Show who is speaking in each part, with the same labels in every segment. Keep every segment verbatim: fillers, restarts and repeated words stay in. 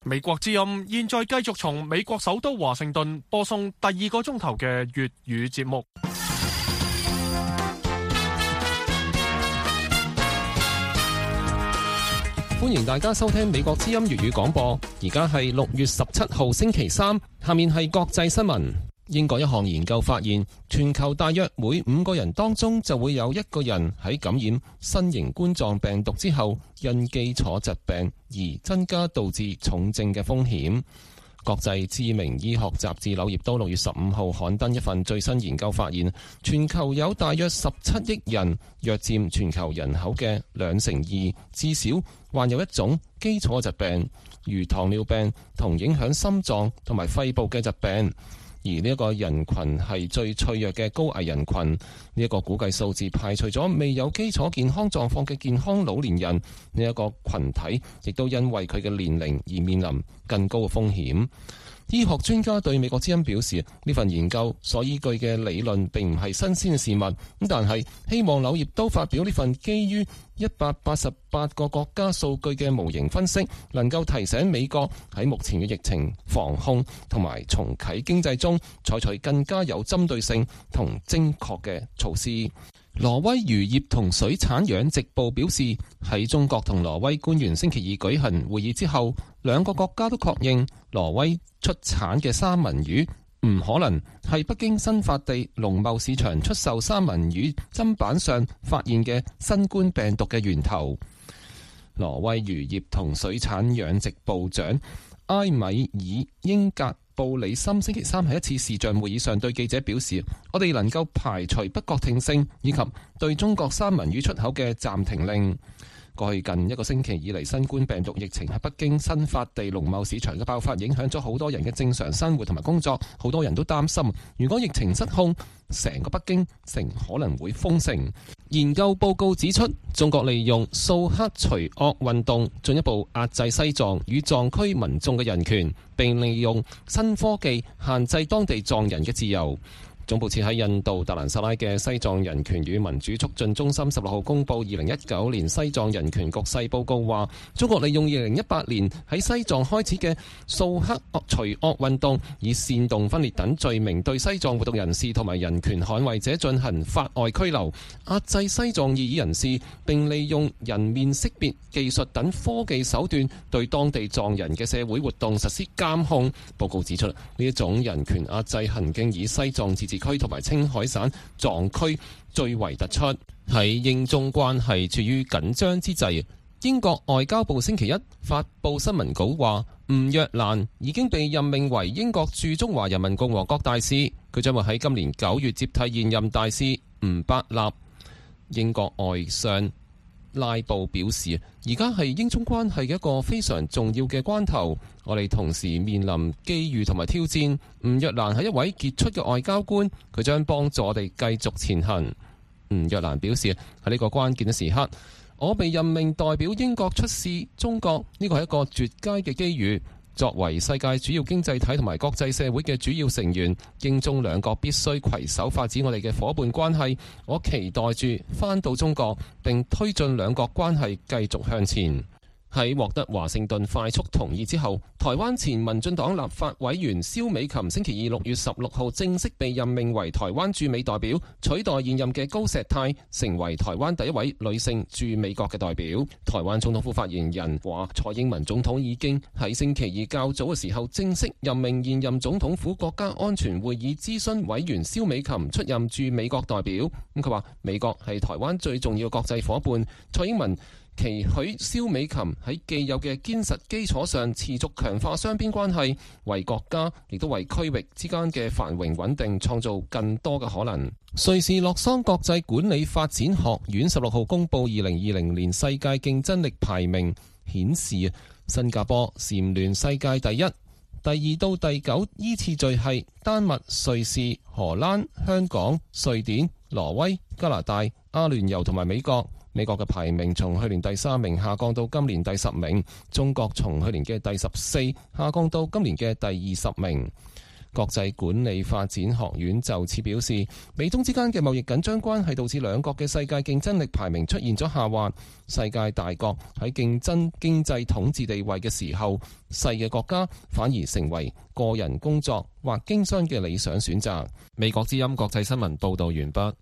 Speaker 1: 美國之音現在繼續從美國首都華盛頓播送第二個鐘頭嘅粵語節目。
Speaker 2: 歡迎大家收聽美國之音粵語廣播，而家係六月十七號星期三，下面係國際新聞。英國一項研究發現，全球大約每五個人當中就會有一個人喺感染新型冠狀病毒之後，因基礎疾病而增加導致重症嘅風險。國際知名醫學雜誌《柳葉刀》六月十五號刊登一份最新研究發現，全球有大約十七億人，約佔全球人口嘅兩成二，至少患有一種基礎疾病，如糖尿病同影響心臟同埋肺部嘅疾病。而呢一個人群係最脆弱嘅高危人群，呢、這、一個估計數字排除咗未有基礎健康狀況嘅健康老年人，呢、這、一個群體亦都因為佢嘅年齡而面臨更高嘅風險。醫學專家對美國之音表示，呢份研究所依據嘅理論並唔係新鮮嘅事物，咁但係希望柳葉刀發表呢份基於一百八十八個國家數據嘅模型分析，能夠提醒美國喺目前嘅疫情防控同埋重啟經濟中，採取更加有針對性同精確嘅措施。挪威漁業同水產養殖部表示，喺中國同挪威官員星期二舉行會議之後，兩個國家都確認挪威出產嘅三文魚唔可能係北京新發地農貿市場出售三文魚砧板上發現嘅新冠病毒嘅源頭。挪威漁業同水產養殖部長埃米爾英格布里森星期三喺一次視像會議上對記者表示，我哋能夠排除不確定性以及對中國三文魚出口嘅暫停令。過去近一個星期以嚟，新冠病毒疫情喺北京新發地農貿市場嘅爆發，影響咗好多人嘅正常生活同埋工作。好多人都擔心，如果疫情失控，成個北京城可能會封城。研究報告指出，中國利用掃黑除惡運動進一步壓制西藏與藏區民眾嘅人權，並利用新科技限制當地藏人嘅自由。總部設喺印度達蘭薩拉嘅西藏人權與民主促進中心十六號公佈二零一九年西藏人權局勢報告，話中國利用二零一八年喺西藏開始嘅掃黑除惡運動，以煽動分裂等罪名對西藏活動人士同埋人權捍衛者進行法外拘留，壓制西藏異議人士，並利用人面識別技術等科技手段對當地藏人嘅社會活動實施監控。報告指出，呢一種人權壓制行徑以西藏自治區同埋青海省藏區最為突出。喺英中關係處於緊張之際，英國外交部星期一發布新聞稿話，吳若蘭已經被任命為英國駐中華人民共和國大使，佢將會喺今年九月接替現任大使吳伯納。英國外相拉布表示，而家係英中關係嘅一個非常重要嘅關頭，我哋同時面臨機遇同埋挑戰。吳若蘭係一位傑出嘅外交官，佢將幫助我哋繼續前行。吳若蘭表示，喺呢個關鍵嘅時刻，我被任命代表英國出使中國，呢個係一個絕佳嘅機遇。作為世界主要經濟體同埋國際社會嘅主要成員，英中兩國必須攜手發展我哋嘅夥伴關係。我期待住返到中國，並推進兩國關係繼續向前。喺獲得華盛頓快速同意之後，台灣前民進黨立法委員蕭美琴星期二六月十六號正式被任命為台灣駐美代表，取代現任嘅高石泰，成為台灣第一位女性駐美國嘅代表。台灣總統府發言人話，蔡英文總統已經喺星期二較早嘅時候正式任命現任總統府國家安全會議諮詢委員蕭美琴出任駐美國代表。咁佢話，美國係台灣最重要嘅國際夥伴，蔡英文期許蕭美琴喺既有嘅堅實基礎上持續強化雙邊關係，為國家亦都為區域之間嘅繁榮穩定創造更多嘅可能。瑞士洛桑國際管理發展學院十六號公布二零二零年世界競爭力排名，顯示新加坡蟬聯世界第一，第二到第九依次序係丹麥、瑞士、荷蘭、香港、瑞典、挪威、加拿大、阿聯酋同埋美國。美國嘅排名從去年第三名下降到今年第十名，中國從去年嘅第十四下降到今年嘅第二十名。 國際管理發展學院就此表示，美中之間嘅貿易緊張關係導致兩國嘅世界競爭力排名出現咗下滑。世界大國喺競爭經濟統治地位嘅時候，細嘅國家反而成為個人工作或經商嘅理想選擇。美國之音國際新聞報道完畢。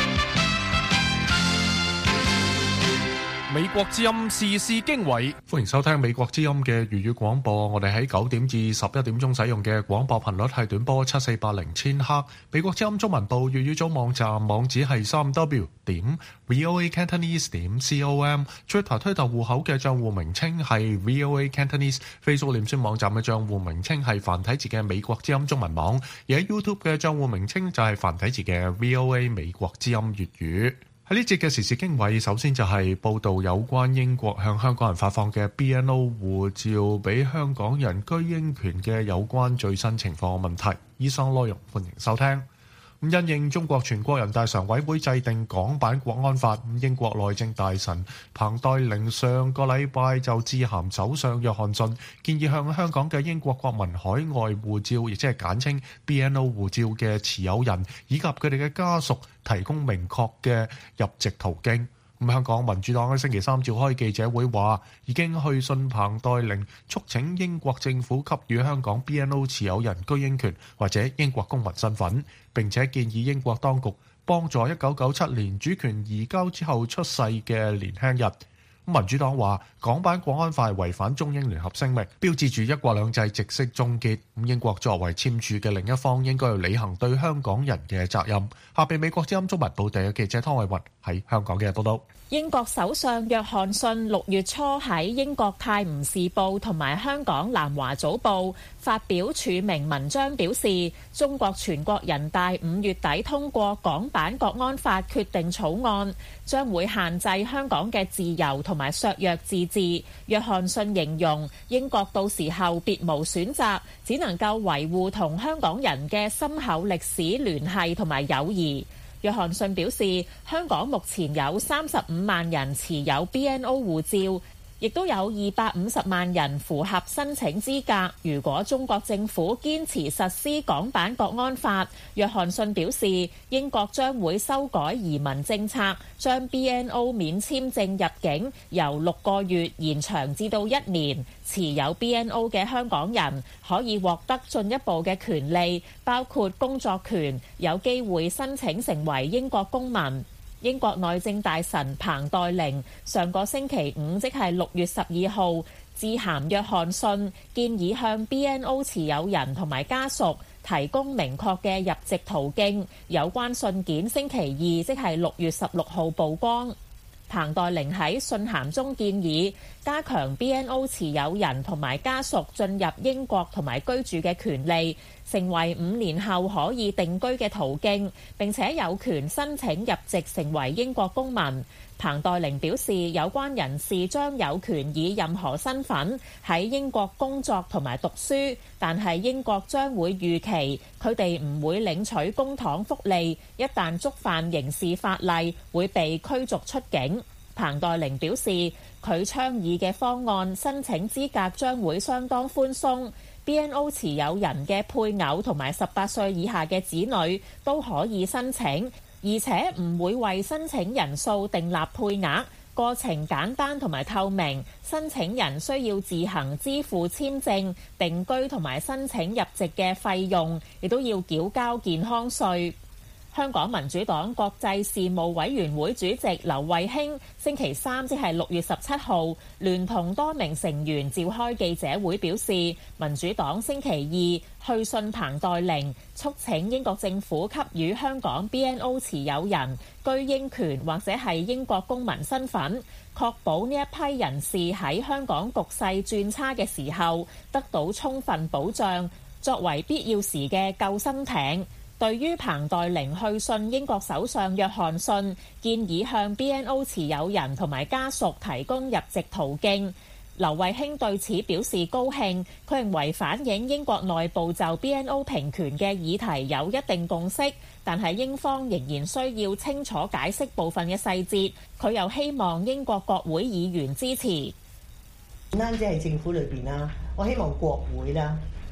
Speaker 1: 美國之音時事經緯，歡迎收聽美國之音嘅粵語廣播。我哋喺九點至十一點鐘使用嘅廣播頻率係短波七四八零千赫。美國之音中文部粵語組網站網址係三 w 點 voa cantonese 點 com。Twitter 推特戶口嘅賬戶名稱係 voa cantonese。Facebook 臉書網站嘅賬戶名稱係繁體字嘅美國之音中文網，而喺 YouTube 嘅賬戶名稱就係繁體字嘅 voa 美國之音粵語。喺呢節嘅時事經緯，首先就係報導有關英國向香港人發放嘅 B N O 護照俾香港人居英權嘅有關最新情況嘅問題。以上內容歡迎收聽。因應中國全國人大常委會制定港版國安法，英國內政大臣彭黛玲上個禮拜就致函首相約翰遜，建議向香港嘅英國國民海外護照，亦即係簡稱 B N O 護照嘅持有人以及佢哋嘅家屬提供明確嘅入籍途徑。咁香港民主黨喺星期三召開記者會，話已經去信彭黛玲，促請英國政府給予香港 B N O 持有人居英權或者英國公民身份，並且建議英國當局幫助一九九七年主權移交之後出世嘅年輕人。民主黨話港版國安法違反中英聯合聲明，標誌住一國兩制直式終結。英國作為簽署嘅另一方，應該要履行對香港人嘅責任。下邊美國之音中文報道嘅記者湯慧雲喺香港嘅報道。
Speaker 3: 英國首相約翰遜六月初喺英國泰晤士報同埋香港南華早報發表署名文章，表示中國全國人大五月底通過港版國安法決定草案，將會限制香港嘅自由同埋削弱自治。約翰遜形容英國到時候別無選擇，只能夠維護同香港人嘅深厚歷史聯繫同埋友誼。約翰遜表示，香港目前有三十五萬人持有 B N O 護照，亦都有二百五十萬人符合申請資格。如果中國政府堅持實施港版國安法，約翰遜表示，英國將會修改移民政策，將 B N O 免簽證入境由六個月延長至到一年。持有 B N O 嘅香港人可以獲得進一步嘅權利，包括工作權，有機會申請成為英國公民。英國內政大臣彭黛玲上個星期五，即係六月十二號，致函約翰遜，建議向 B N O 持有人同埋家屬提供明確嘅入籍途徑。有關信件星期二，即係六月十六號曝光。彭黛玲喺信函中建議加強 B N O 持有人同埋家屬進入英國同埋居住嘅權利，成為五年後可以定居嘅途徑，並且有權申請入籍成為英國公民。彭黛玲表示，有關人士將有權以任何身份喺英國工作同埋讀書，但係英國將會預期佢哋唔會領取公帑福利，一旦觸犯刑事法例會被驅逐出境。彭黛玲表示，佢倡議嘅方案申請資格將會相當寬鬆， B N O 持有人嘅配偶同埋十八歲以下嘅子女都可以申請，而且唔會為申請人數訂立配額，過程簡單同埋透明，申請人需要自行支付簽證、定居同埋申請入籍嘅費用，亦都要繳交健康稅。香港民主黨國際事務委員會主席劉慧卿星期三，即係六月十七號，聯同多名成員召開記者會，表示民主黨星期二去信彭黛玲，促請英國政府給予香港 B N O 持有人居英權或者係英國公民身份，確保呢一批人士喺香港局勢轉差嘅時候得到充分保障，作為必要時嘅救生艇。對於彭黛玲去信英國首相約翰遜，建議向 B N O 持有人同埋家屬提供入籍途徑，劉慧卿對此表示高興。佢認為反映英國內部就 B N O 平權嘅議題有一定共識，但係英方仍然需要清楚解釋部分嘅細節。佢又希望英國國會議員支持。
Speaker 4: 唔單止係政府裏邊啦，我希望國會啦，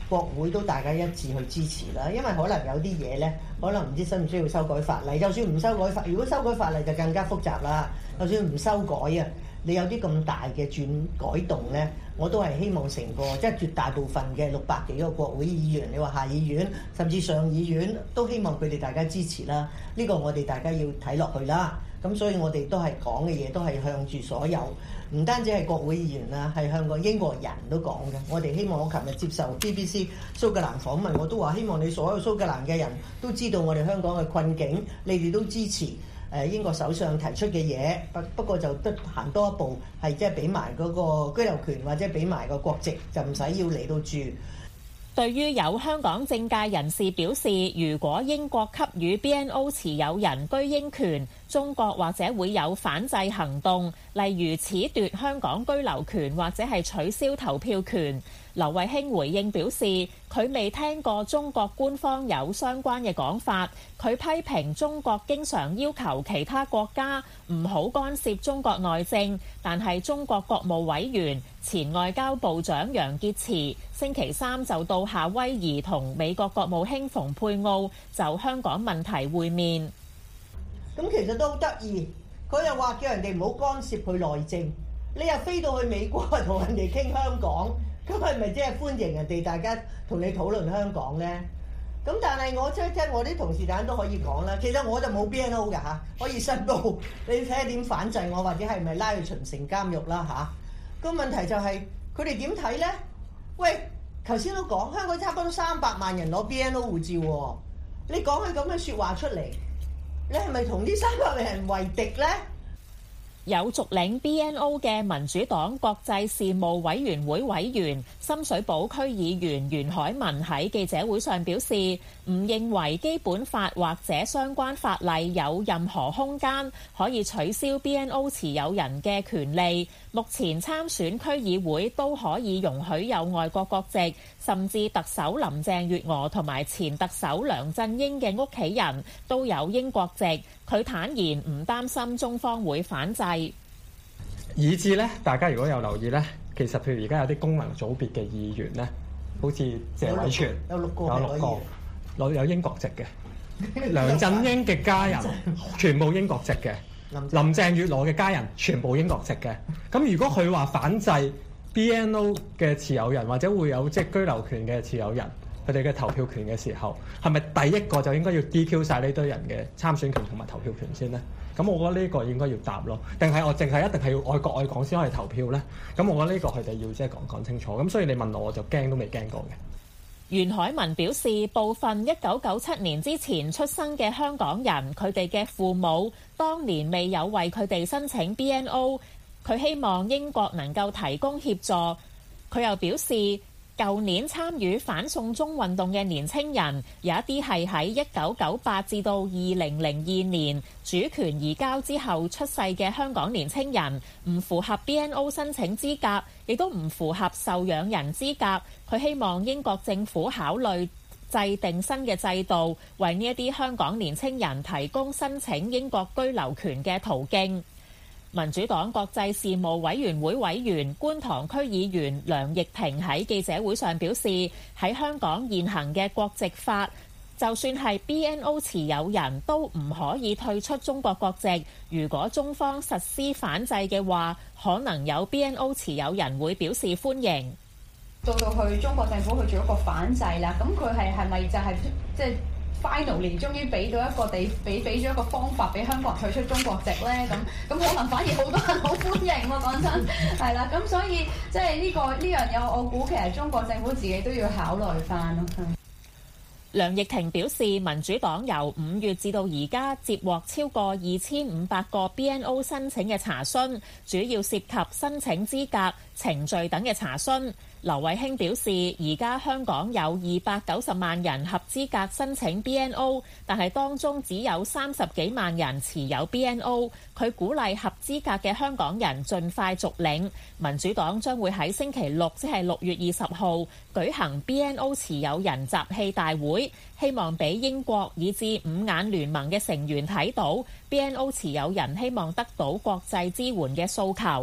Speaker 4: 國會都大家一致去支持啦。因為可能有啲嘢咧，可能唔知需唔需要修改法例。就算唔修改法，如果修改法例就更加複雜啦。就算唔修改啊，你有啲咁大嘅轉改動咧，我都係希望成個即係絕大部分嘅六百幾個國會議員，你話下議院甚至上議院都希望佢哋大家支持啦。呢個我哋大家要睇落去啦。咁所以我哋都係講嘅嘢都係向住所有，唔單止係國會議員啦，係向個英國人都講嘅。我哋希望我琴日接受 B B C 蘇格蘭訪問，我都話希望你所有蘇格蘭嘅人都知道我哋香港嘅困境，你哋都支持誒英國首相提出嘅嘢。不不過就得行多一步，係即係俾埋嗰個居留權或者俾埋個國籍，就唔使要嚟到住。
Speaker 3: 對於有香港政界人士表示，如果英國給予 B N O 持有人居英權，中國或者會有反制行動，例如褫奪香港居留權或者係取消投票權。劉慧卿回應表示，佢未聽過中國官方有相關嘅講法。佢批評中國經常要求其他國家唔好干涉中國內政，但係中國國務委員前外交部長楊潔篪星期三就到夏威夷同美國國務卿蓬佩奧就香港問題會面。
Speaker 4: 咁其實都好得意，佢又話叫人哋唔好干涉佢內政，你又飛到去美國同人哋傾香港。咁係咪即係歡迎人哋大家同你討論香港呢？咁但係我即係聽我啲同事等都可以講啦。其實我就冇 B N O 㗎嚇，可以申報。你睇下點反制我，或者係咪拉去秦城監獄啦嚇？個問題就係佢哋點睇呢？喂，頭先都講香港差不多三百萬人攞 B N O 護照喎，你講佢咁嘅説話出嚟，你係咪同呢三百萬人為敵呢？
Speaker 3: 有續領 B N O 嘅民主黨國際事務委員會委員深水埗區議員袁海文喺記者會上表示，唔認為基本法或者相關法例有任何空間可以取消 B N O 持有人嘅權利。目前參選區議會都可以容許有外國國籍，甚至特首林鄭月娥同埋前特首梁振英嘅屋企人都有英國籍。佢坦言唔擔心中方會反制，
Speaker 5: 以至咧，大家如果有留意咧，其實譬如而家有啲功能組別嘅議員咧，好似謝偉銓
Speaker 4: 有六個，
Speaker 5: 有六個攞有英國籍嘅，梁振英嘅家人全部英國籍嘅，林鄭月娥嘅家人全部英國籍嘅。咁如果佢話反制 B N O 嘅持有人或者會有即係居留權嘅持有人，佢哋嘅投票權嘅時候，係咪第一個就應該要 D Q 晒呢堆人嘅參選權同埋投票權先呢？咁我覺得呢個應該要答咯，定係我淨係一定係要愛國愛港先可以投票呢？咁我覺得呢個佢哋要即係講講清楚。咁所以你問我，我就驚都未驚過嘅。
Speaker 3: 袁海文表示，部分一九九七年之前出生嘅香港人，佢哋嘅父母當年未有為佢哋申請 B N O， 佢希望英國能夠提供協助。佢又表示，舊年參與反送中運動嘅年青人，有一啲係喺一九九八至到二零零二年主權移交之後出世嘅香港年青人，唔符合 B N O 申請資格，亦都唔符合受養人資格。佢希望英國政府考慮制定新嘅制度，為呢一啲香港年青人提供申請英國居留權嘅途徑。民主黨國際事務委員會委員觀塘區議員梁亦婷喺記者會上表示，喺香港現行嘅國籍法，就算係 B N O 持有人都唔可以退出中國國籍。如果中方實施反制嘅話，可能有 B N O 持有人會表示歡迎。
Speaker 6: 到到去中國政府去做一個反制啦，咁佢係係咪就係即係finally 終於俾到一個地俾俾咗一個方法俾香港人退出中國籍咧？咁咁可能反而好多人好歡迎喎，講真係啦。咁所以即係呢個呢樣嘢，我估其實中國政府自己都要考慮翻咯。
Speaker 3: 梁亦婷表示，民主黨由五月至到而家接獲超過二千五百個 B N O 申請嘅查詢，主要涉及申請資格、程序等嘅查詢。劉慧卿表示，而家香港有二百九十萬人合資格申請 B N O， 但係當中只有三十幾萬人持有 B N O。佢鼓勵合資格嘅香港人盡快續領。民主黨將會喺星期六，即係六月二十號舉行 B N O 持有人集氣大會，希望俾英國以至五眼聯盟嘅成員睇到 B N O 持有人希望得到國際支援嘅訴求。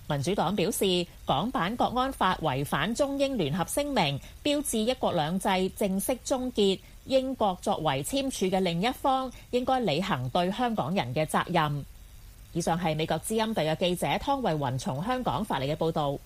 Speaker 3: 民主黨表示，港版國安法違反中英聯合聲明，標誌一國兩制正式終結。英國作為簽署嘅另一方，應該履行對香港人嘅責任。以上係美國之音特約記者湯慧雲從香港發嚟嘅報導。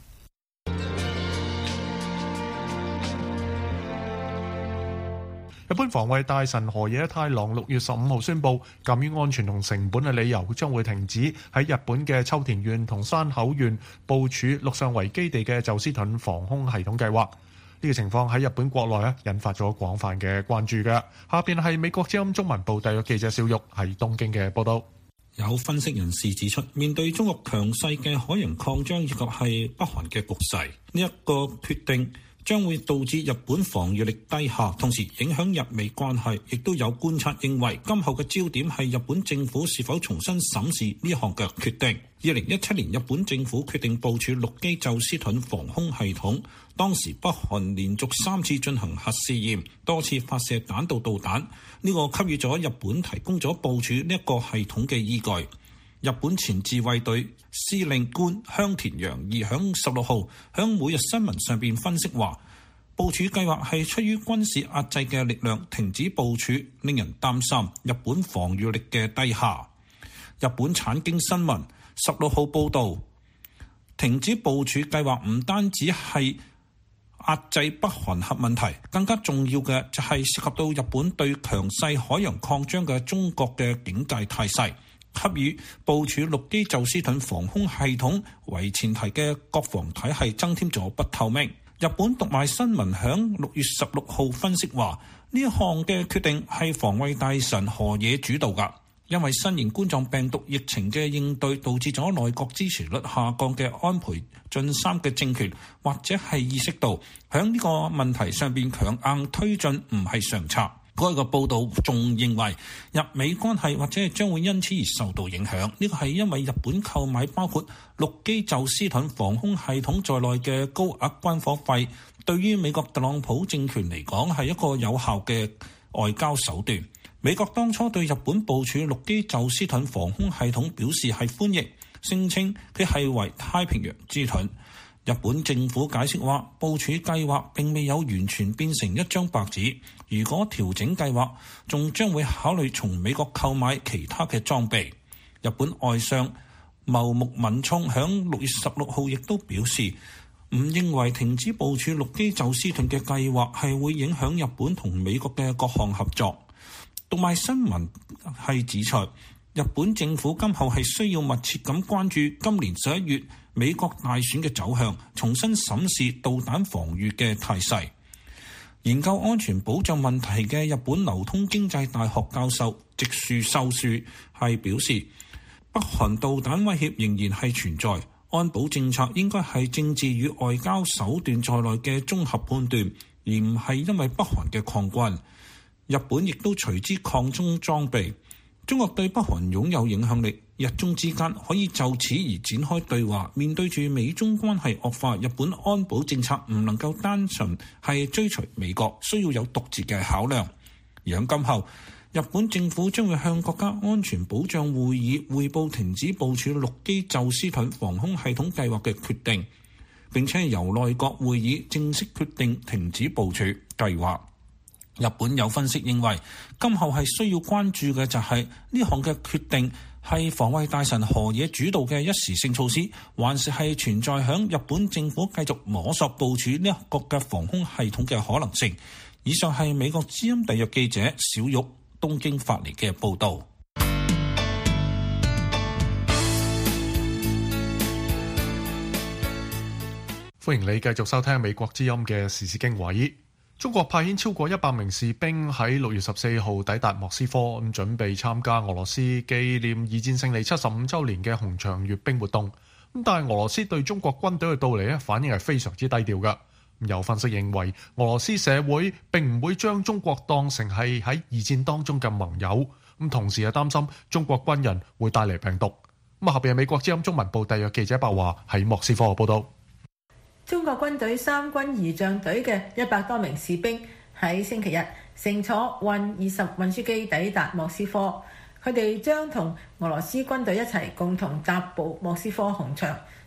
Speaker 1: 日本防衛大臣河野太郎六月十五號宣布，鑑於安全同成本嘅理由，將會停止喺日本嘅秋田縣同山口縣部署陸上為基地嘅宙斯盾防空系統計劃。呢、這個情況喺日本國內咧引發咗廣泛嘅關注嘅。下邊係美國之音中文部特約記者小玉喺東京嘅報道。
Speaker 7: 有分析人士指出，面對中國強勢嘅海洋擴張以及係北韓嘅局勢，呢、這、一個決定將會導致日本防禦力低下，同時影響日美關係。亦都有觀察認為，今後嘅焦點係日本政府是否重新審視呢項嘅決定。二零一七年，日本政府決定部署陸基宙斯盾防空系統，當時北韓連續三次進行核試驗，多次發射彈道導彈，呢、這個給予咗日本提供咗部署呢一個系統嘅依據。日本前自衛隊司令官香田洋二響十六號響每日新聞上邊分析話，部署計劃係出於軍事壓制嘅力量停止部署，令人擔心日本防禦力嘅低下。日本產經新聞十六號報導，停止部署計劃唔單止係壓制北韓核問題，更加重要嘅就係涉及到日本對強勢海洋擴張嘅中國嘅警戒態勢。給予部署陸基宙斯盾防空系統為前提嘅國防體系增添咗不透明。日本讀賣新聞響六月十六號分析話，呢一項嘅決定係防衛大臣河野主導㗎，因為新型冠狀病毒疫情嘅應對導致咗內閣支持率下降嘅安倍晉三嘅政權，或者係意識到響呢個問題上邊強硬推進唔係上策。該個報導仲認為，日美關係或者係將會因此而受到影響。呢個係因為日本購買包括陸基宙斯盾防空系統在內嘅高額軍火費，對於美國特朗普政權嚟講係一個有效嘅外交手段。美國當初對日本部署陸基宙斯盾防空系統表示係歡迎，聲稱佢係為太平洋之盾。日本政府解釋話，部署計劃並未有完全變成一張白紙，如果調整計劃，仲將會考慮從美國購買其他嘅裝備。日本外相茂木敏充響六月十六號亦都表示，唔認為停止部署陸基宙斯盾嘅計劃係會影響日本同美國嘅各項合作。讀賣新聞係指出，日本政府今後係需要密切咁關注今年十一月美國大選嘅走向，重新審視導彈防禦嘅態勢。研究安全保障問題嘅日本流通經濟大學教授直樹秀樹係表示，北韓導彈威脅仍然係存在，安保政策應該係政治與外交手段在內嘅綜合判斷，而唔係因為北韓嘅抗軍。日本亦都隨之擴充裝備。中國對北韓擁有影響力，日中之間可以就此而展開對話。面對住美中關係惡化，日本安保政策唔能夠單純係追隨美國，需要有獨自嘅考量。而喺今後，日本政府將會向國家安全保障會議匯報停止部署陸基宙斯盾防空系統計劃嘅決定，並且由內閣會議正式決定停止部署計劃。日本有分析認為，今後係需要關注嘅就係呢項嘅決定係防衛大臣河野主導嘅一時性措施，還是係存在響日本政府繼續摸索部署呢一個嘅防空系統嘅可能性。以上係美國之音特約記者小玉東京發嚟嘅報導。
Speaker 1: 歡迎你繼續收聽美國之音嘅時事經緯。中國派遣超過一百名士兵喺六月十四號抵達莫斯科，咁準備參加俄羅斯紀念二戰勝利七十五週年嘅紅場閱兵活動。咁但係俄羅斯對中國軍隊嘅到嚟咧，反應係非常之低調㗎。有分析認為，俄羅斯社會並唔會將中國當成係喺二戰當中嘅盟友，咁同時係擔心中國軍人會帶嚟病毒。咁啊，下邊係美國之音中文部特約記者白華喺莫斯科嘅報道。
Speaker 8: 中國軍隊三軍儀仗隊嘅一百多名士兵喺星期日乘坐運二十運輸機抵達莫斯科，佢哋將同俄羅斯軍隊一齊共同踏步莫斯科紅場，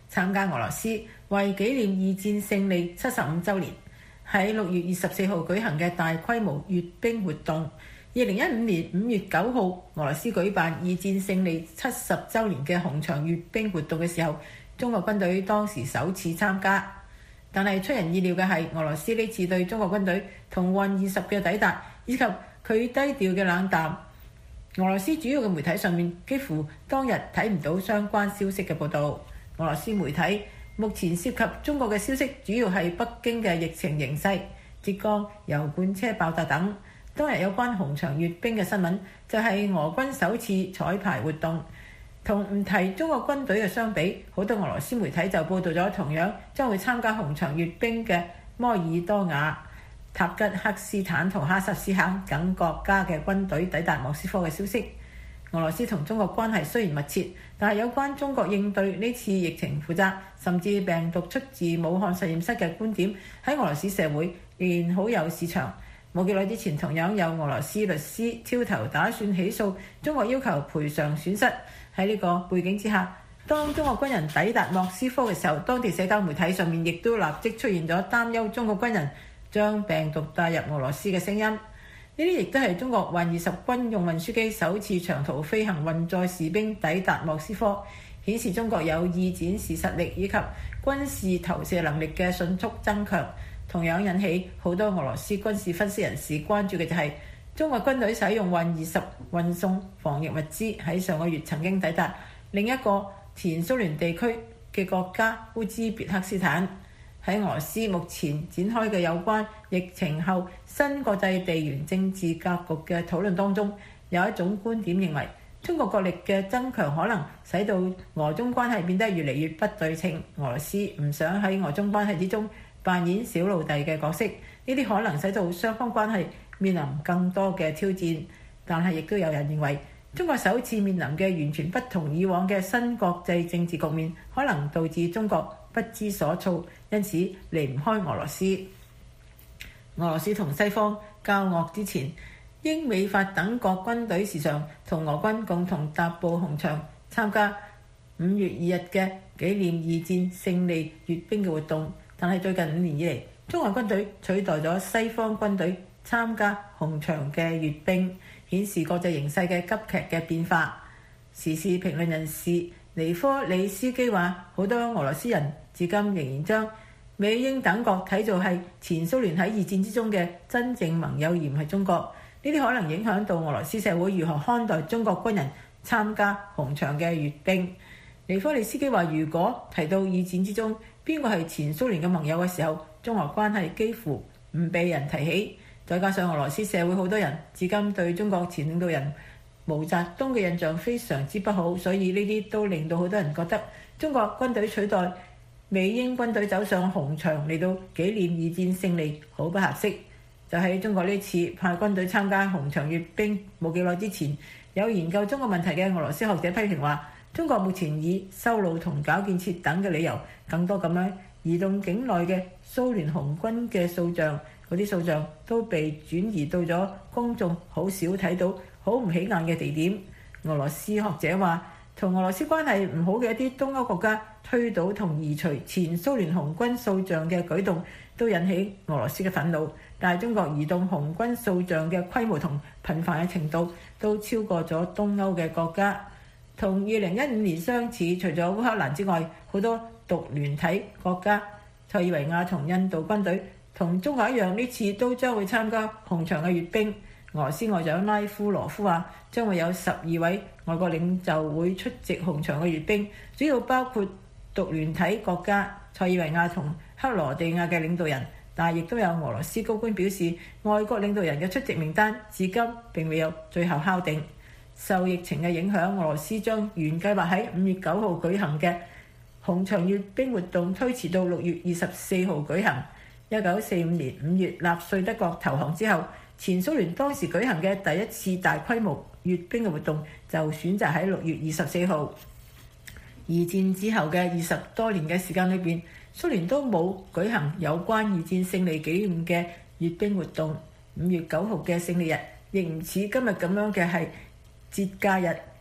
Speaker 8: 參加俄羅斯為紀念二戰勝利七十五週年喺六月二十四號舉行嘅大規模閱兵活動。二零一五年五月九號，俄羅斯舉辦二戰勝利七十週年嘅紅場閱兵活動嘅時候，中國軍隊當時首次參加。但係出人意料嘅係，俄羅斯呢次對中國軍隊同運二十嘅抵達，以及佢低調嘅冷淡，俄羅斯主要嘅媒體上面幾乎當日睇唔到相關消息嘅報導。俄羅斯媒體目前涉及中國嘅消息，主要係北京嘅疫情形勢、浙江油罐車爆炸等。當日有關紅場閱兵嘅新聞就係俄軍首次彩排活動，同唔提中國軍隊嘅相比，好多俄羅斯媒體就報導咗同樣將會參加紅場閱兵嘅摩爾多瓦、塔吉克斯坦同哈薩斯坦等國家嘅軍隊抵達莫斯科嘅消息。俄羅斯同中國關係雖然密切，但係有關中國應對呢次疫情負責，甚至病毒出自武漢實驗室嘅觀點喺俄羅斯社會仍然好有市場。冇幾耐之前，同樣有俄羅斯律師挑頭打算起訴中國，要求賠償損失。喺呢個背景之下，當中國軍人抵達莫斯科嘅時候，當地社交媒體上面亦都立即出現咗擔憂中國軍人將病毒帶入俄羅斯嘅聲音。呢啲亦都係中國運二十軍用運輸機首次長途飛行運載士兵抵達莫斯科，顯示中國有意展示實力以及軍事投射能力嘅迅速增強。同樣引起好多俄羅斯軍事分析人士關注嘅就係中國軍隊使用運二十運送防疫物資，喺上個月曾經抵達另一個前蘇聯地區嘅國家烏茲別克斯坦。喺俄羅斯目前展開嘅有關疫情後新國際地緣政治格局嘅討論當中，有一種觀點認為中國國力嘅增強可能使到俄中關係變得越嚟越不對稱。俄羅斯唔想喺俄中關係之中扮演小奴隸嘅角色，呢啲可能使到雙方關係面臨更多嘅挑戰。但係亦都有人認為，中國首次面臨嘅完全不同以往嘅新國際政治局面，可能導致中國不知所措，因此離唔開俄羅斯。俄羅斯同西方交惡之前，英美法等國軍隊時常同俄軍共同踏步紅場，參加五月二日嘅紀念二戰勝利閱兵嘅活動。但係最近五年以嚟，中國軍隊取代咗西方軍隊參加紅場嘅閱兵，顯示國際形勢嘅急劇嘅變化。時事評論人士尼科里斯基話，好多俄羅斯人至今仍然將美英等國睇做係前蘇聯喺二戰之中嘅真正盟友，而唔係中國。呢啲可能影響到俄羅斯社會如何看待中國軍人參加紅場嘅閱兵。尼科里斯基話，如果提到二戰之中邊個係前蘇聯嘅盟友嘅時候，中俄關係幾乎唔被人提起。再加上俄羅斯社會好多人至今對中國前領導人毛澤東嘅印象非常之不好，所以呢啲都令到好多人覺得中國軍隊取代美英軍隊走上紅場嚟到紀念二戰勝利好不合適。就喺中國呢次派軍隊參加紅場閱兵冇幾耐之前，有研究中國問題嘅俄羅斯學者批評話，中國目前以修路同搞建設等嘅理由，更多咁樣移動境內嘅蘇聯紅軍嘅數像，嗰啲數像都被轉移到咗公眾好少睇到、好唔起眼嘅地點。俄羅斯學者話，同俄羅斯關係唔好嘅一啲東歐國家推倒同移除前蘇聯紅軍數像嘅舉動，都引起俄羅斯嘅憤怒。但係中國移動紅軍數像嘅規模同頻繁嘅程度，都超過咗東歐嘅國家。同二零一五年相似，除咗烏克蘭之外，好多獨聯體國家，塞爾維亞同印度軍隊同中國一樣，呢次都將會參加紅場嘅閱兵。俄羅斯外長拉夫羅夫話，將會有十二位外國領袖會出席紅場嘅閱兵，主要包括獨聯體國家塞爾維亞同克羅地亞嘅領導人，但係亦都有俄羅斯高官表示，外國領導人嘅出席名單至今並未有最後敲定。受疫情嘅影響，俄羅斯將原計劃喺五月九號舉行嘅紅場閱兵活動推遲到六月二十四號舉行。一九四五年五月納粹德國投降之後，前蘇聯當時舉行嘅第一次大規模閱兵嘅活動就選擇喺六月二十四號。二戰之後嘅二十多年嘅時間裏邊，蘇聯都冇舉行有關二戰勝利紀念嘅閱兵活動。五月九號嘅勝利日亦唔似今日咁樣嘅係節假日，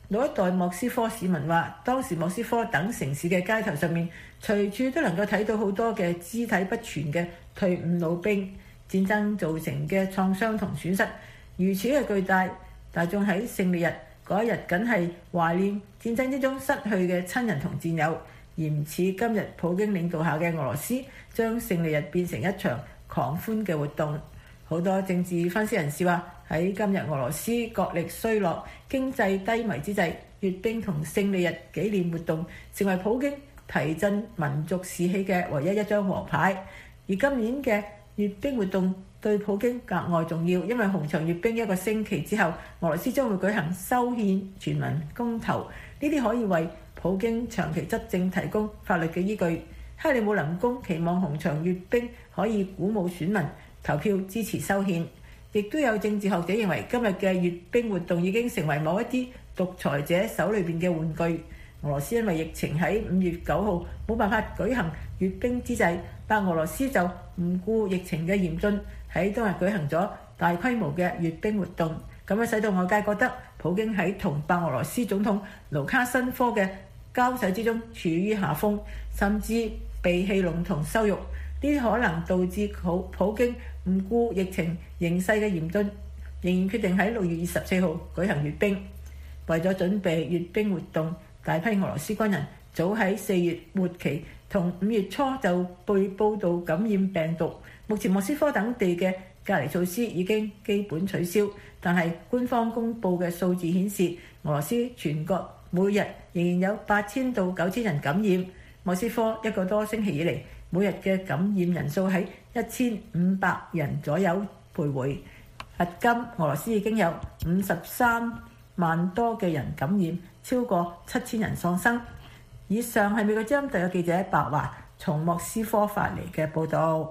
Speaker 8: 老一代莫斯科市民話，當時莫斯科等城市嘅街頭上面，隨處都能夠睇到好多嘅肢體不全嘅退伍老兵。戰爭造成嘅創傷同損失如此嘅巨大，大眾喺勝利日嗰一日梗係懷念戰爭之中失去嘅親人同戰友，而唔似今日普京領導下嘅俄羅斯將勝利日變成一場狂歡嘅活動。好多政治分析人士話，喺今日俄羅斯國力衰落、經濟低迷之際，閱兵同勝利日紀念活動成為普京提振民族士氣嘅唯一一張王牌。而今年嘅閱兵活動對普京格外重要，因為紅場閱兵一個星期之後，俄羅斯將會舉行修憲全民公投，呢啲可以為普京長期執政提供法律嘅依據。克里姆林宮期望紅場閱兵可以鼓舞選民投票支持修憲，亦都有政治學者認為今日嘅閱兵活動已經成為某一啲獨裁者手裏邊嘅玩具。俄羅斯因為疫情喺五月九號冇辦法舉行閱兵之際，白俄羅斯就唔顧疫情嘅嚴峻，喺當日舉行咗大規模嘅閱兵活動，咁樣使到外界覺得普京喺同白俄羅斯總統盧卡申科嘅交手之中處於下風，甚至被戲弄同羞辱。呢啲可能導致普普京唔顧疫情形勢嘅嚴峻，仍然決定喺六月二十四號舉行閱兵。為咗準備閱兵活動，大批俄羅斯軍人早喺四月末期同五月初就被報道感染病毒。目前莫斯科等地嘅隔離措施已經基本取消，但係官方公佈嘅數字顯示，俄羅斯全國每日仍然有八千到九千人感染。莫斯科一個多星期以嚟，每日嘅感染人數喺一千五百人左右徘徊。迄今俄羅斯已經有五十三萬多嘅人感染，超過七千人喪生。以上係美國之音特約記者白華從莫斯科發嚟嘅報導。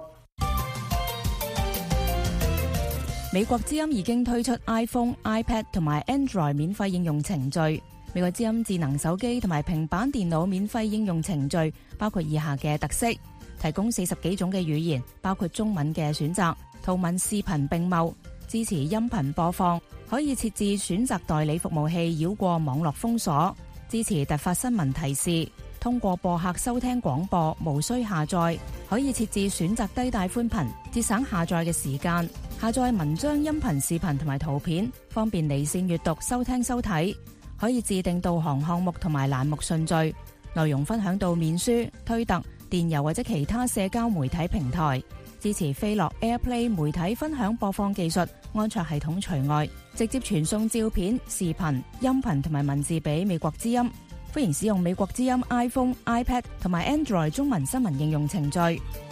Speaker 9: 美國之音已經推出 iPhone、iPad 同埋 Android 免費應用程序。美國之音智能手機同埋平板電腦免費應用程序包括以下嘅特色：提供四十幾種嘅語言，包括中文嘅選擇，圖文視頻並茂，支持音頻播放，可以設置選擇代理服務器繞過網絡封鎖，支持突發新聞提示，通過播客收聽廣播，無需下載，可以設置選擇低帶寬頻，節省下載嘅時間，下載文章、音頻、視頻同埋圖片，方便離線閱讀、收聽收睇，可以自定導航項目同埋欄目順序，內容分享到面書、推特、電郵或者其他社交媒體平台，支持飛樂 AirPlay 媒體分享播放技術，安卓系統除外，直接傳送照片、視頻、音頻同埋文字俾美國之音。歡迎使用美國之音 iPhone、iPad 同埋 Android 中文新聞應用程序。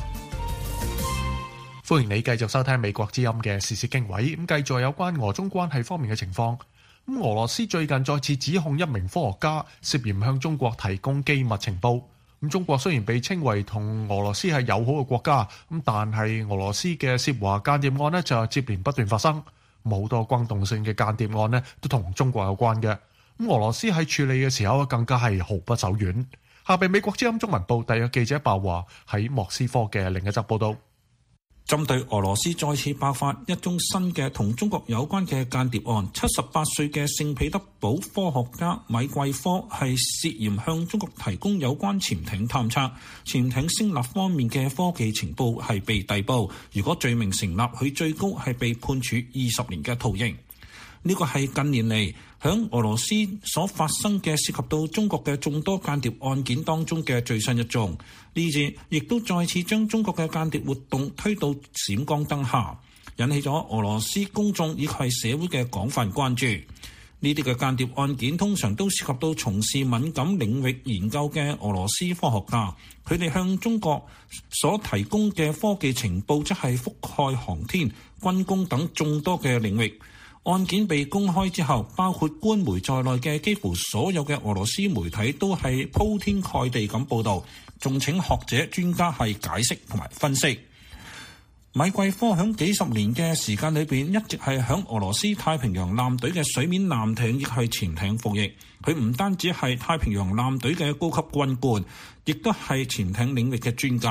Speaker 1: 歡迎你繼續收聽美國之音嘅時事經緯，咁繼續有關俄中關係方面嘅情況。咁俄羅斯最近再次指控一名科學家涉嫌向中國提供機密情報。咁中國雖然被稱為同俄羅斯係友好嘅國家，咁但係俄羅斯嘅涉華間諜案呢就接連不斷發生，好多轟動性嘅間諜案呢都同中國有關嘅。咁俄羅斯喺處理嘅時候更加係毫不手軟。下邊美國之音中文報特約記者鮑華喺莫斯科嘅另一則報道。
Speaker 7: 針對俄羅斯再次爆發一宗新嘅同中國有關嘅間諜案，七十八歲嘅聖彼得堡科學家米貴科係涉嫌向中國提供有關潛艇探測、潛艇升立方面嘅科技情報，係被逮捕。如果罪名成立，佢最高係被判處二十年嘅徒刑。呢個係近年嚟響俄羅斯所發生嘅涉及到中國嘅眾多間諜案件當中嘅最新一宗。呢次亦都再次將中國嘅間諜活動推到閃光燈下，引起咗俄羅斯公眾以及係社會嘅廣泛關注。呢啲嘅間諜案件通常都涉及到從事敏感領域研究嘅俄羅斯科學家，佢哋向中國所提供嘅科技情報則係覆蓋航天、軍工等眾多嘅領域。案件被公開之後，包括官媒在內嘅幾乎所有嘅俄羅斯媒體都係鋪天蓋地咁報導，仲請學者專家係解釋同埋分析。米貴科響幾十年嘅時間裏邊，一直係響俄羅斯太平洋艦隊嘅水面艦艇亦係潛艇服役。佢唔單止係太平洋艦隊嘅高級軍官，亦都係潛艇領域嘅專家。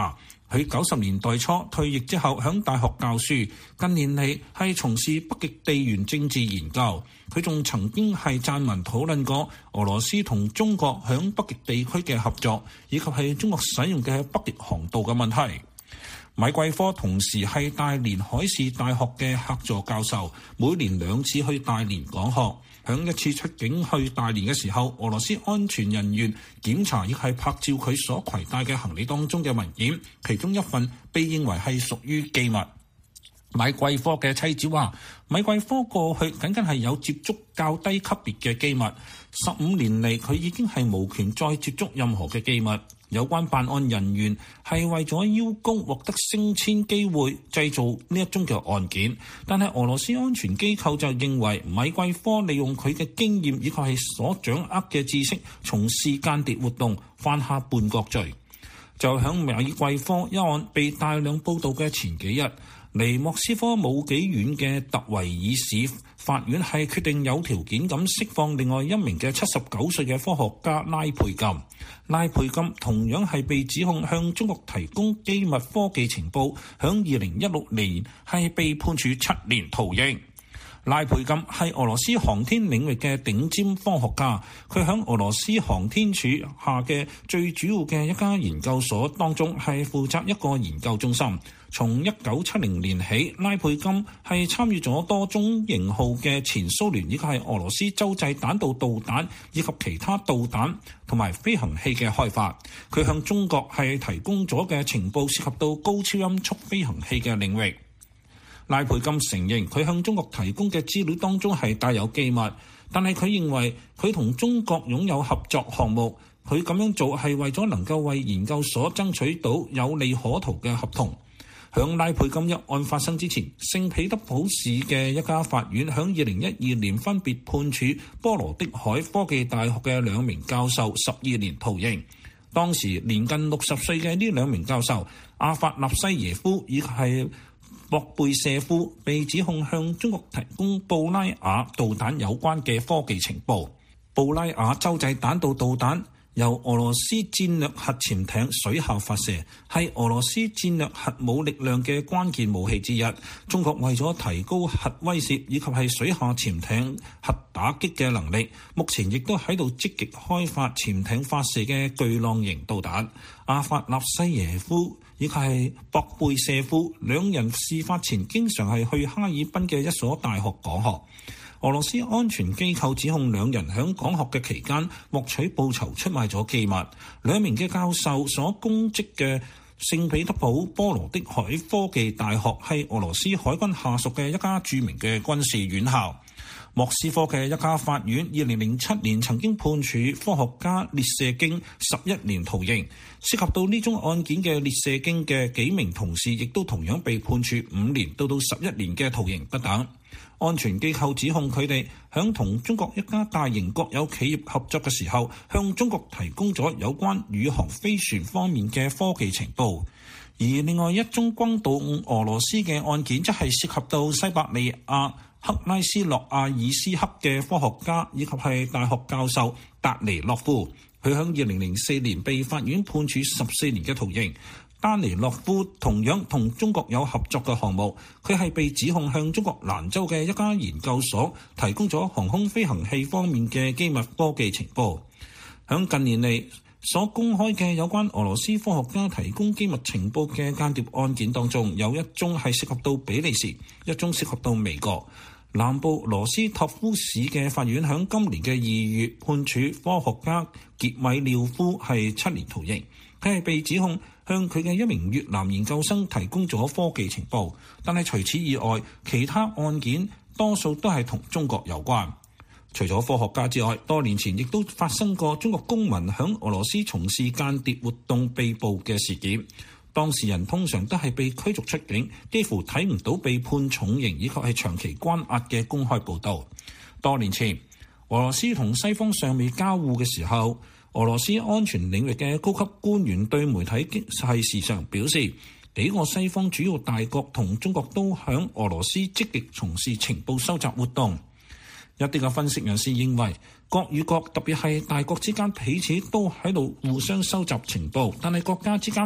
Speaker 7: 佢九十年代初退役之後，響大學教書，近年嚟係從事北極地緣政治研究。佢仲曾經係撰文討論過俄羅斯同中國響北極地區嘅合作，以及係中國使用嘅北極航道嘅問題。米貴科同時係大連海事大學嘅客座教授，每年兩次去大連講學。響一次出境去大連嘅時候，俄羅斯安全人員檢查亦係拍照佢所攜帶嘅行李當中嘅文件，其中一份被認為係屬於機密。米貴科嘅妻子話：米貴科過去僅僅係有接觸較低級別嘅機密，十五年嚟佢已經係無權再接觸任何嘅機密。有關辦案人員係為咗邀功獲得升遷機會製造呢一宗嘅案件，但係俄羅斯安全機構就認為米貴科利用佢嘅經驗以及係所掌握嘅知識從事間諜活動，犯下叛國罪。就響米貴科一案被大量報導嘅前幾日，離莫斯科冇幾遠嘅特維爾市法院係決定有條件咁釋放另外一名嘅七十九歲嘅科學家拉佩金。拉佩金同樣係被指控向中國提供機密科技情報，響二零一六年係被判處七年徒刑。拉佩金係俄羅斯航天領域嘅頂尖科學家，佢響俄羅斯航天署下嘅最主要嘅一家研究所當中係負責一個研究中心。從一九七零年起，拉佩金係參與咗多種型號嘅前蘇聯以及係俄羅斯洲際彈道導彈以及其他導彈同埋飛行器嘅開發。佢向中國係提供咗嘅情報涉及到高超音速飛行器嘅領域。拉佩金承認佢向中國提供嘅資料當中係帶有機密，但係佢認為佢同中國擁有合作項目，佢咁樣做係為咗能夠為研究所爭取到有利可圖嘅合同。響拉佩金一案發生之前，聖彼得堡市嘅一家法院響二零一二年分別判處波羅的海科技大學嘅兩名教授十二年徒刑。當時年近六十歲嘅呢兩名教授阿法納西耶夫以及係博貝舍夫被指控向中國提供布拉雅導彈有關嘅科技情報。布拉雅洲際彈道導彈由俄羅斯戰略核潛艇水下發射，係俄羅斯戰略核武力量嘅關鍵武器之一。中國為咗提高核威懾以及係水下潛艇核打擊嘅能力，目前亦都喺度積極開發潛艇發射嘅巨浪型導彈。阿法納西耶夫以及係博貝舍夫兩人事發前經常係去哈爾濱嘅一所大學講學。俄羅斯安全機構指控兩人喺講學嘅期間獲取報酬，出賣咗機密。兩名嘅教授所供職嘅聖彼得堡波羅的海科技大學係俄羅斯海軍下屬嘅一家著名嘅軍事院校。莫斯科嘅一家法院二零零七年曾經判處科學家列舍京十一年徒刑。涉及到呢宗案件嘅列舍京嘅幾名同事亦都同樣被判處五年到到十一年嘅徒刑不等。安全機構指控佢哋響同中國一家大型國有企業合作嘅時候，向中國提供咗有關宇航飛船方面嘅科技情報。而另外一宗轟動俄羅斯嘅案件，則係涉及到西伯利亞克拉斯諾亞爾斯克嘅科學家以及係大學教授達尼洛夫，佢響二零零四年被法院判處十四年嘅徒刑。丹尼洛夫同樣同中國有合作嘅項目，佢係被指控向中國蘭州嘅一家研究所提供咗航空飛行器方面嘅機密科技情報。響近年嚟所公開嘅有關俄羅斯科學家提供機密情報嘅間諜案件當中，有一宗係涉及到比利時，一宗涉及到美國。南部羅斯托夫市嘅法院響今年嘅二月判處科學家傑米廖夫係七年徒刑，佢係被指控向佢嘅一名越南研究生提供咗科技情報，但係除此以外，其他案件多數都係同中國有關。除咗科學家之外，多年前亦都發生過中國公民響俄羅斯從事間諜活動被捕嘅事件。當事人通常都係被驅逐出境，幾乎睇唔到被判重刑以及係長期關押嘅公開報導。多年前，俄羅斯同西方尚未交惡嘅時候，俄羅斯安全領域嘅高級官員對媒體係時常表示，幾個西方主要大國同中國都響俄羅斯積極從事情報收集活動。一啲嘅分析人士認為，國與國特別係大國之間彼此都喺度互相收集情報，但係國家之間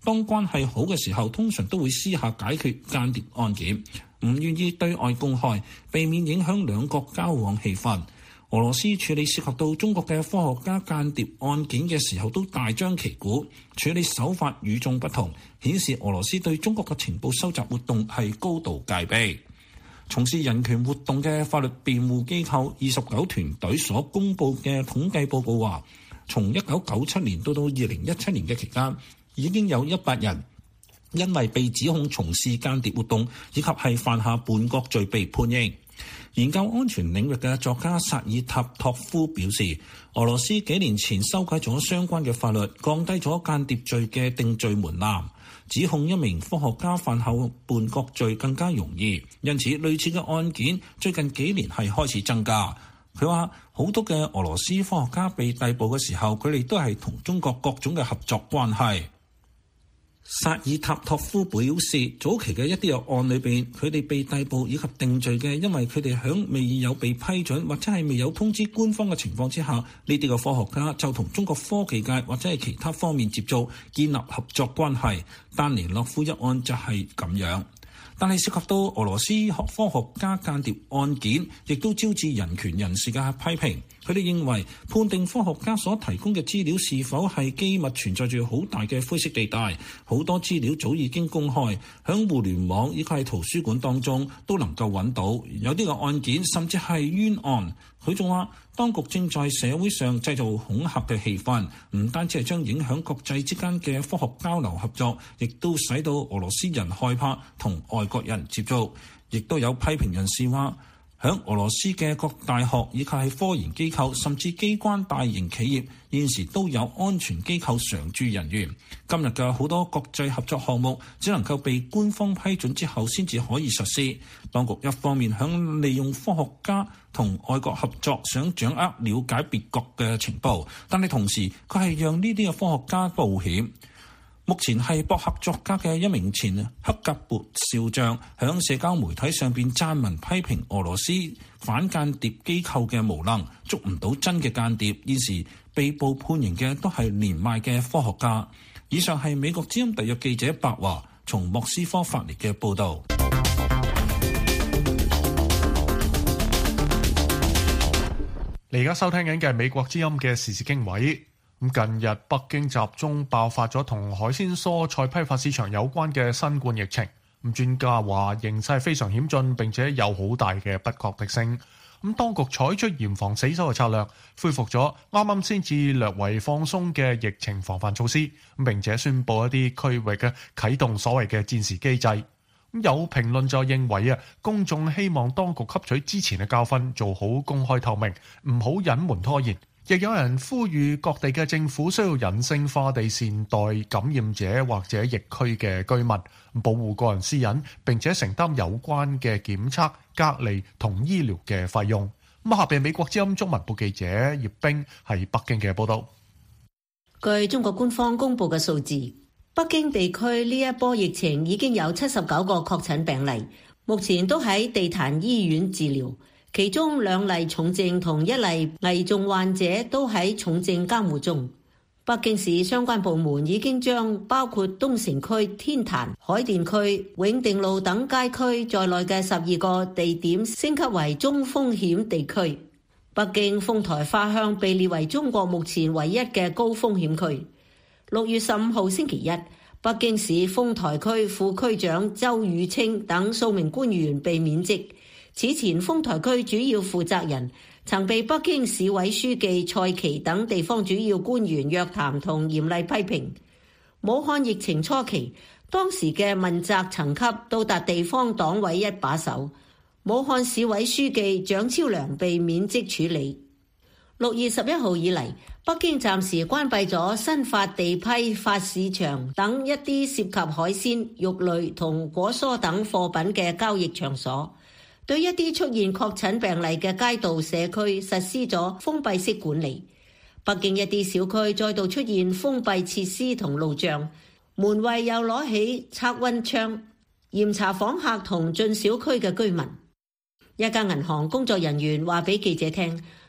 Speaker 7: 當關係好嘅時候，通常都會私下解決間諜案件，唔願意對外公開，避免影響兩國交往氣氛。俄羅斯處理涉及到中國嘅科學家間諜案件嘅時候，都大張旗鼓，處理手法與眾不同，顯示俄羅斯對中國嘅情報收集活動係高度戒備。從事人權活動嘅法律辯護機構二十九團隊所公佈嘅統計報告話，從一九九七年到到二零一七年嘅期間，已經有一百人因為被指控從事間諜活動以及係犯下叛國罪被判刑。研究安全領域嘅作家薩爾塔托夫表示，俄羅斯幾年前修改咗相關嘅法律，降低咗間諜罪嘅定罪門檻，指控一名科學家犯後叛國罪更加容易，因此類似嘅案件最近幾年係開始增加。佢話好多嘅俄羅斯科學家被逮捕嘅時候，佢哋都係同中國各種嘅合作關係。薩爾塔托夫表示，早期嘅一啲個案裏邊，佢哋被逮捕以及定罪嘅，因為佢哋響未有被批准或者係未有通知官方嘅情況之下，呢啲個科學家就同中國科技界或者係其他方面接觸，建立合作關係。丹尼洛夫一案就係咁樣。但係涉及到俄羅斯科學家間諜案件，亦都招致人權人士嘅批評。佢哋認為判定科學家所提供嘅資料是否係機密存在住好大嘅灰色地帶，好多資料早已經公開，響互聯網以及係圖書館當中都能夠揾到。有啲個案件甚至係冤案。佢仲話，當局正在社會上製造恐嚇嘅氣氛，唔單止係將影響國際之間嘅科學交流合作，亦都使到俄羅斯人害怕同外國人接觸。亦都有批評人士話，響俄羅斯嘅各大學以及係科研機構，甚至機關大型企業，現時都有安全機構常駐人員。今日嘅好多國際合作項目，只能夠被官方批准之後先至可以實施。當局一方面響利用科學家同外國合作，想掌握了解別國嘅情報，但係同時佢係讓呢啲嘅科學家冒險。目前係博客作家嘅一名前克格勃少將，響社交媒體上邊撰文批評俄羅斯反間諜機構嘅無能，捉唔到真嘅間諜。現時被捕判刑嘅都係年邁嘅科學家。以上係美國之音特約記者白華從莫斯科發嚟嘅報導。
Speaker 1: 你而家收聽緊嘅係美國之音嘅時事經緯。咁近日北京集中爆發咗同海鮮蔬菜批發市場有關嘅新冠疫情。咁專家話形勢係非常險峻，並且有好大嘅不確定性。咁當局採取嚴防死守嘅策略，恢復咗啱啱先至略為放鬆嘅疫情防範措施。咁並且宣布一啲區域嘅啟動所謂嘅戰時機制。咁有評論就認為啊，公眾希望當局吸取之前嘅教訓，做好公開透明，唔好隱瞞拖延。亦有人呼籲各地嘅政府需要人性化地善待感染者或者疫區嘅居民，保護個人私隱，並且承擔有關嘅檢測、隔離同醫療嘅費用。咁下邊美國之音中文部記者葉冰喺北京嘅報道。
Speaker 10: 據中國官方公布嘅數字，北京地區呢一波疫情已經有七十九個確診病例，目前都喺地壇醫院治療。其中兩例重症同一例危重患者都喺重症監護中。北京市相關部門已經將包括東城區、天壇、海淀區、永定路等街區在內嘅十二個地點升級為中風險地區。北京豐台花鄉被列為中國目前唯一嘅高風險區。六月十五號星期一，北京市豐台區副區長周宇清等數名官員被免職。此前豐台區主要負責人曾被北京市委書記蔡奇等地方主要官員約談同嚴厲批評。武漢疫情初期，當時嘅問責層級到達地方黨委一把手，武漢市委書記蔣超良被免職處理。六月十一號以嚟，北京暫時關閉咗新發地批發市場等一啲涉及海鮮、肉類同果蔬等貨品嘅交易場所。對一啲出現確診病例嘅街道社區實施咗封閉式管理。北京一啲小區再度出現封閉設施同路障，門衛又攞起測溫槍嚴查訪客同進小區嘅居民。一家銀行工作人員話俾記者聽，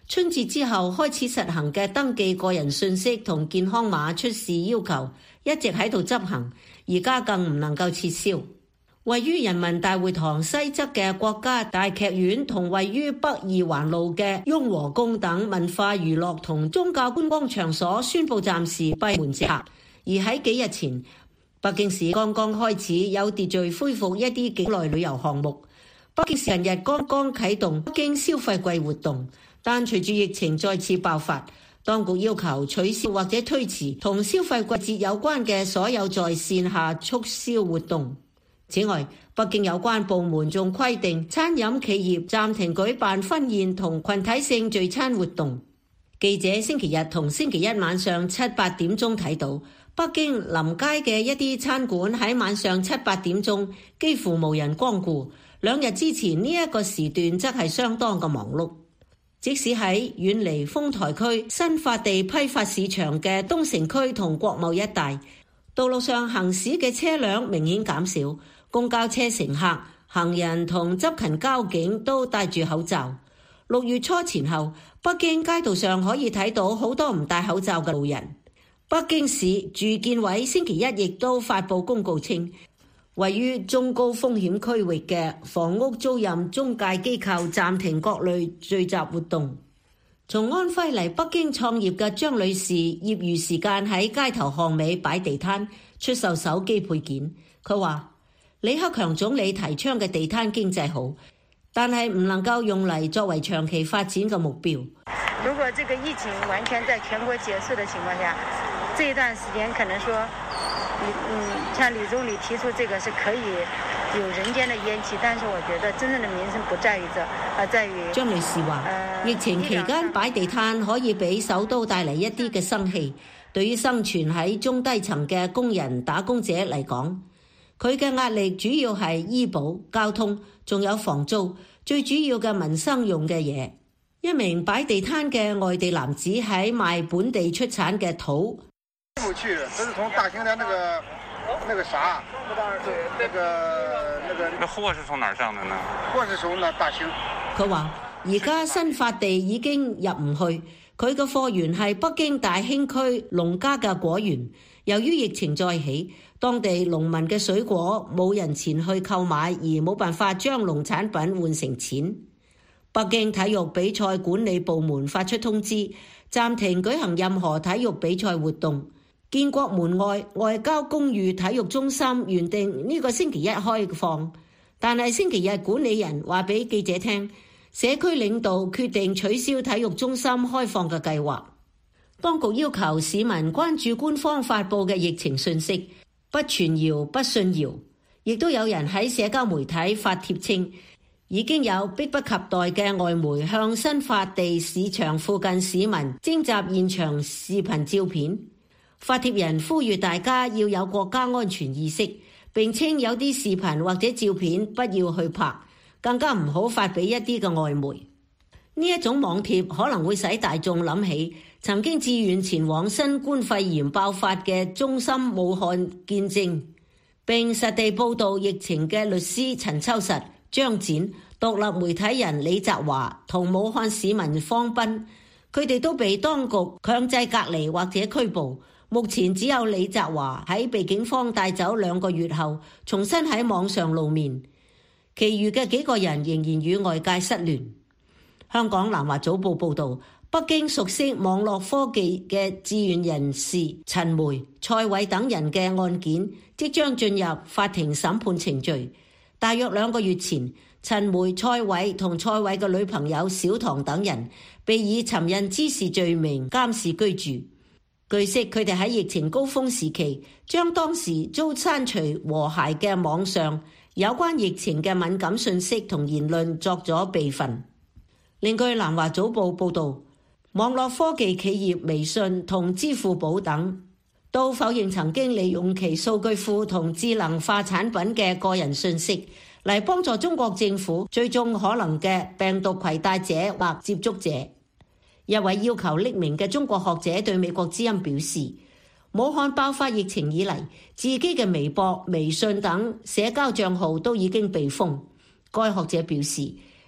Speaker 10: 春節之後開始實行嘅登記個人信息同健康碼出示要求一直喺度執行，而家更唔能夠撤銷。位於人民大會堂西側嘅國家大劇院同位於北二環路嘅雍和宮等文化娛樂同宗教觀光場所宣布暫時閉門接客。而喺幾日前，北京市剛剛開始有秩序恢復一啲境內旅遊項目。北京市近日剛剛啟動北京消費季活動，但隨住疫情再次爆發，當局要求取消或者推遲同消費季節有關嘅所有在線下促銷活動。此外，北京有關部門仲規定餐飲企業暫停舉辦婚宴同群體性聚餐活動。記者星期日同星期一晚上七八點鐘睇到，北京臨街嘅一啲餐館喺晚上七八點鐘幾乎無人光顧。兩日之前呢一個時段則係相當嘅忙碌。即使喺遠離豐台區新發地批發市場嘅東城區同國貿一帶，道路上行駛嘅車輛明顯減少。公交車乘客、行人同執勤交警都戴住口罩。六月初前後，北京街道上可以睇到好多唔戴口罩嘅路人。北京市住建委星期一亦都發布公告稱，位於中高風險區域嘅房屋租賃中介機構暫停各類聚集活動。從安徽嚟北京創業嘅張女士，業餘時間喺街頭巷尾擺地攤出售手機配件。佢話李克強總理提倡嘅地攤經濟好，但係唔能夠用嚟作為長期發展嘅目標。
Speaker 11: 如果這個疫情完全在全國結束的情況下，這一段時間可能說，嗯，像李總理提出這個是可以有人間的煙氣，但是我覺得真正的民生不在於這，而在於
Speaker 10: 張女士話，呃、疫情期間擺地攤可以俾首都帶嚟一啲嘅生氣，對於生存喺中低層嘅工人打工者嚟講，佢嘅壓力主要係醫保、交通，仲有房租，最主要嘅民生用嘅嘢。一名擺地攤嘅外地男子喺賣本地出產嘅土。
Speaker 12: 不去，這是從大興的那個那個啥，那個那個。那貨是從哪兒上的呢？貨是從那大興。
Speaker 10: 佢話：而家新發地已經入唔去，佢嘅貨源係北京大興區農家嘅果園。由於疫情再起，當地農民嘅水果冇人前去購買，而冇辦法將農產品換成錢。北京體育比賽管理部門發出通知，暫停舉行任何體育比賽活動。建國門外外交公寓體育中心原定呢個星期一開放，但係星期日管理人話俾記者聽，社區領導決定取消體育中心開放嘅計劃。當局要求市民關注官方發佈嘅疫情信息，不傳謠不信謠。亦都有人喺社交媒體發帖稱，已經有迫不及待嘅外媒向新發地市場附近市民徵集現場視頻照片。發帖人呼籲大家要有國家安全意識，並稱有啲視頻或者照片不要去拍，更加唔好發俾一啲嘅外媒。呢一種網帖可能會使大眾諗起曾經自願前往新冠肺炎爆發嘅中心武漢見證，並實地報導疫情嘅律師陳秋實、張展、獨立媒體人李澤華同武漢市民方斌，佢哋都被當局強制隔離或者拘捕。目前只有李澤華喺被警方帶走兩個月後重新喺網上露面，其餘嘅幾個人仍然與外界失聯。香港南華早報報導，北京熟悉網絡科技嘅志願人士陳梅、蔡偉等人嘅案件即將進入法庭審判程序。大約兩個月前，陳梅、蔡偉同蔡偉嘅女朋友小唐等人被以尋釁滋事罪名監視居住。據悉，佢哋喺疫情高峰時期，將當時遭刪除和諧嘅網上有關疫情嘅敏感信息同言論作咗備份。另據南華早報報導，網絡科技企業微信同支付寶等都否認曾經利用其數據庫同智能化產品嘅個人信息嚟幫助中國政府追蹤可能嘅病毒攜帶者或接觸者。一位要求匿名嘅中國學者對美國之音表示，武漢爆發疫情以嚟，自己嘅微博、微信等社交賬號都已經被封。該學者表示，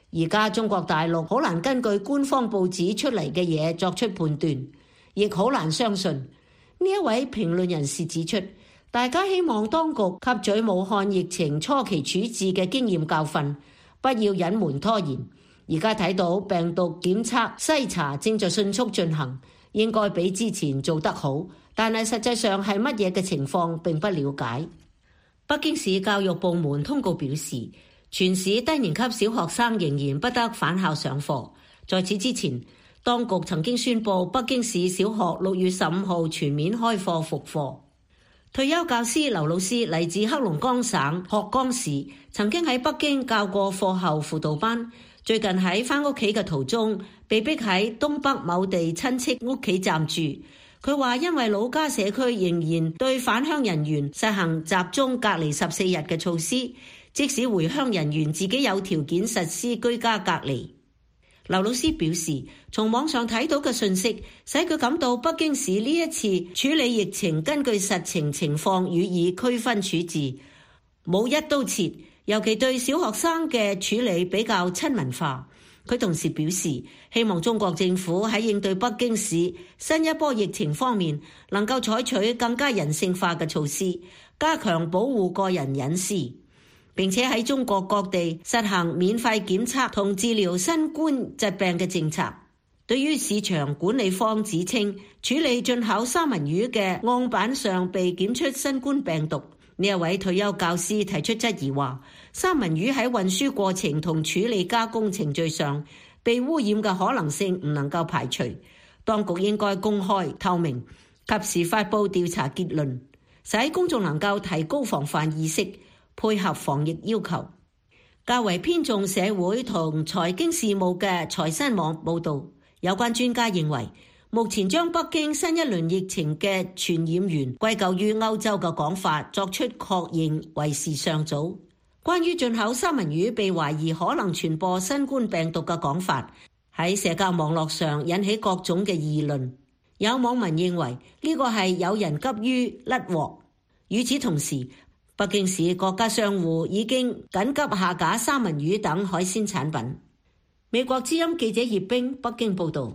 Speaker 10: 而家中國大陸好難根據官方報紙出嚟嘅嘢作出判斷，亦好難相信。呢一位評論人士指出，大家希望當局吸取武漢疫情初期處置嘅經驗教訓，不要隱瞞拖延。而家睇到病毒檢測篩查正在迅速進行，應該比之前做得好，但係實際上係乜嘢嘅情況並不了解。北京市教育部門通告表示，全市低年級小學生仍然不得返校上課。在此之前，當局曾經宣布北京市小學六月十五號全面開課復課。退休教師劉老師嚟自黑龍江省鶴崗市，曾經喺北京教過課後輔導班。最近喺返屋企嘅途中，被逼喺東北某地親戚屋企暫住。佢話因為老家社區仍然對返鄉人員實行集中隔離十四日嘅措施，即使回鄉人員自己有條件實施居家隔離。劉老師表示，從網上睇到嘅信息使佢感到北京市呢一次處理疫情根據實情情況予以區分處置，冇一刀切，尤其對小學生嘅處理比較親民化。佢同時表示，希望中國政府喺應對北京市新一波疫情方面能夠採取更加人性化嘅措施，加強保護個人隱私，並且喺中國各地實行免費檢測同治療新冠疾病嘅政策。對於市場管理方指稱處理進口三文魚嘅案板上被檢出新冠病毒，呢一位退休教師提出質疑話，三文魚喺運輸過程同處理加工程序上被污染嘅可能性唔能夠排除，當局應該公開透明，及時發佈調查結論，使公眾能夠提高防範意識，配合防疫要求。較為偏重社會同財經事務嘅財新網報導，有關專家認為，目前將北京新一輪疫情嘅傳染源歸咎於歐洲嘅講法作出確認為時尚早。關於進口三文魚被懷疑可能傳播新冠病毒嘅講法，喺社交網絡上引起各種嘅議論。有網民認為呢個係有人急於甩鑊。與此同時，北京市各家商戶已經緊急下架三文魚等海鮮產品。美國之音記者葉冰北京報導。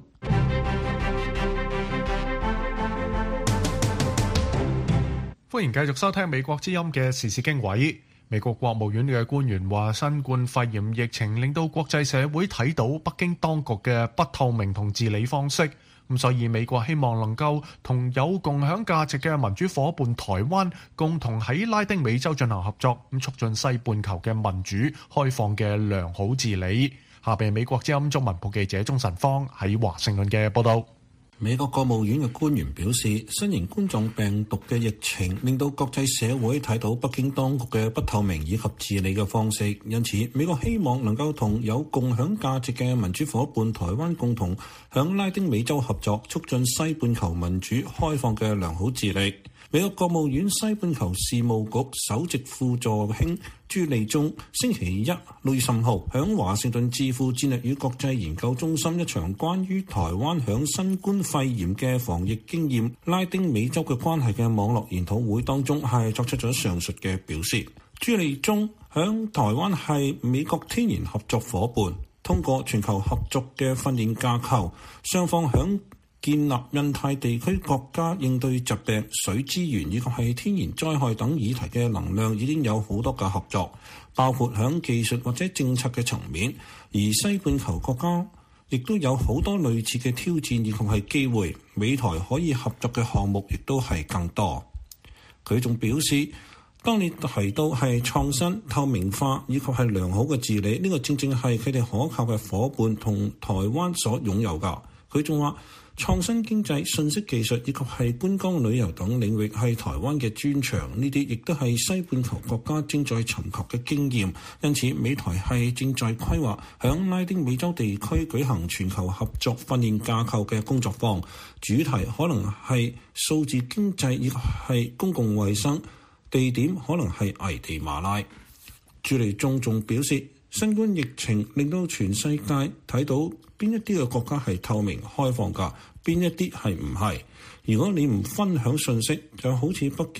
Speaker 1: 歡迎繼續收聽美國之音嘅時事經緯。美國國務院嘅官員話，新冠肺炎疫情令到國際社會睇到北京當局嘅不透明同治理方式，咁所以美國希望能夠同有共享價值嘅民主夥伴台灣共同喺拉丁美洲進行合作，咁促進西半球嘅民主開放嘅良好治理。下邊美國之音中文部記者鍾晨芳喺華盛頓嘅報道。
Speaker 7: 美國國務院嘅官員表示，新型冠狀病毒嘅疫情令到國際社會睇到北京當局嘅不透明以及治理嘅方式，因此美國希望能夠同有共享價值嘅民主夥伴台灣共同響拉丁美洲合作，促進西半球民主開放嘅良好治理。美國國務院西半球事務局首席副助卿朱利忠星期一六月十五號響華盛頓智庫戰略與國際研究中心一場關於台灣響新冠肺炎嘅防疫經驗、拉丁美洲嘅關係嘅網絡研討會當中，係作出咗上述嘅表示。朱利忠響台灣係美國天然合作夥伴，通過全球合作嘅訓練架構，雙方響建立印太地區國家應對疾病、水資源以及係天然災害等議題嘅能量已經有好多嘅合作，包括響技術或者政策嘅層面。而西半球國家亦都有好多類似嘅挑戰以及係機會，美台可以合作嘅項目亦都係更多。佢仲表示，當你提到係創新、透明化以及係良好嘅治理，呢個正正係佢哋可靠嘅夥伴同台灣所擁有㗎。佢仲話，創新經濟、信息技術以及係觀光旅遊等領域係台灣嘅專長，呢啲亦都係西半球國家正在尋求嘅經驗。因此，美台係正在規劃響拉丁美洲地區舉行全球合作訓練架構嘅工作坊，主題可能係數字經濟以及係公共衛生，地點可能係危地馬拉。朱利忠仲表示，新冠疫情令到全世界睇到邊一啲嘅國家係透明開放㗎，邊一啲係唔係。如果你唔分享信息，就好似北京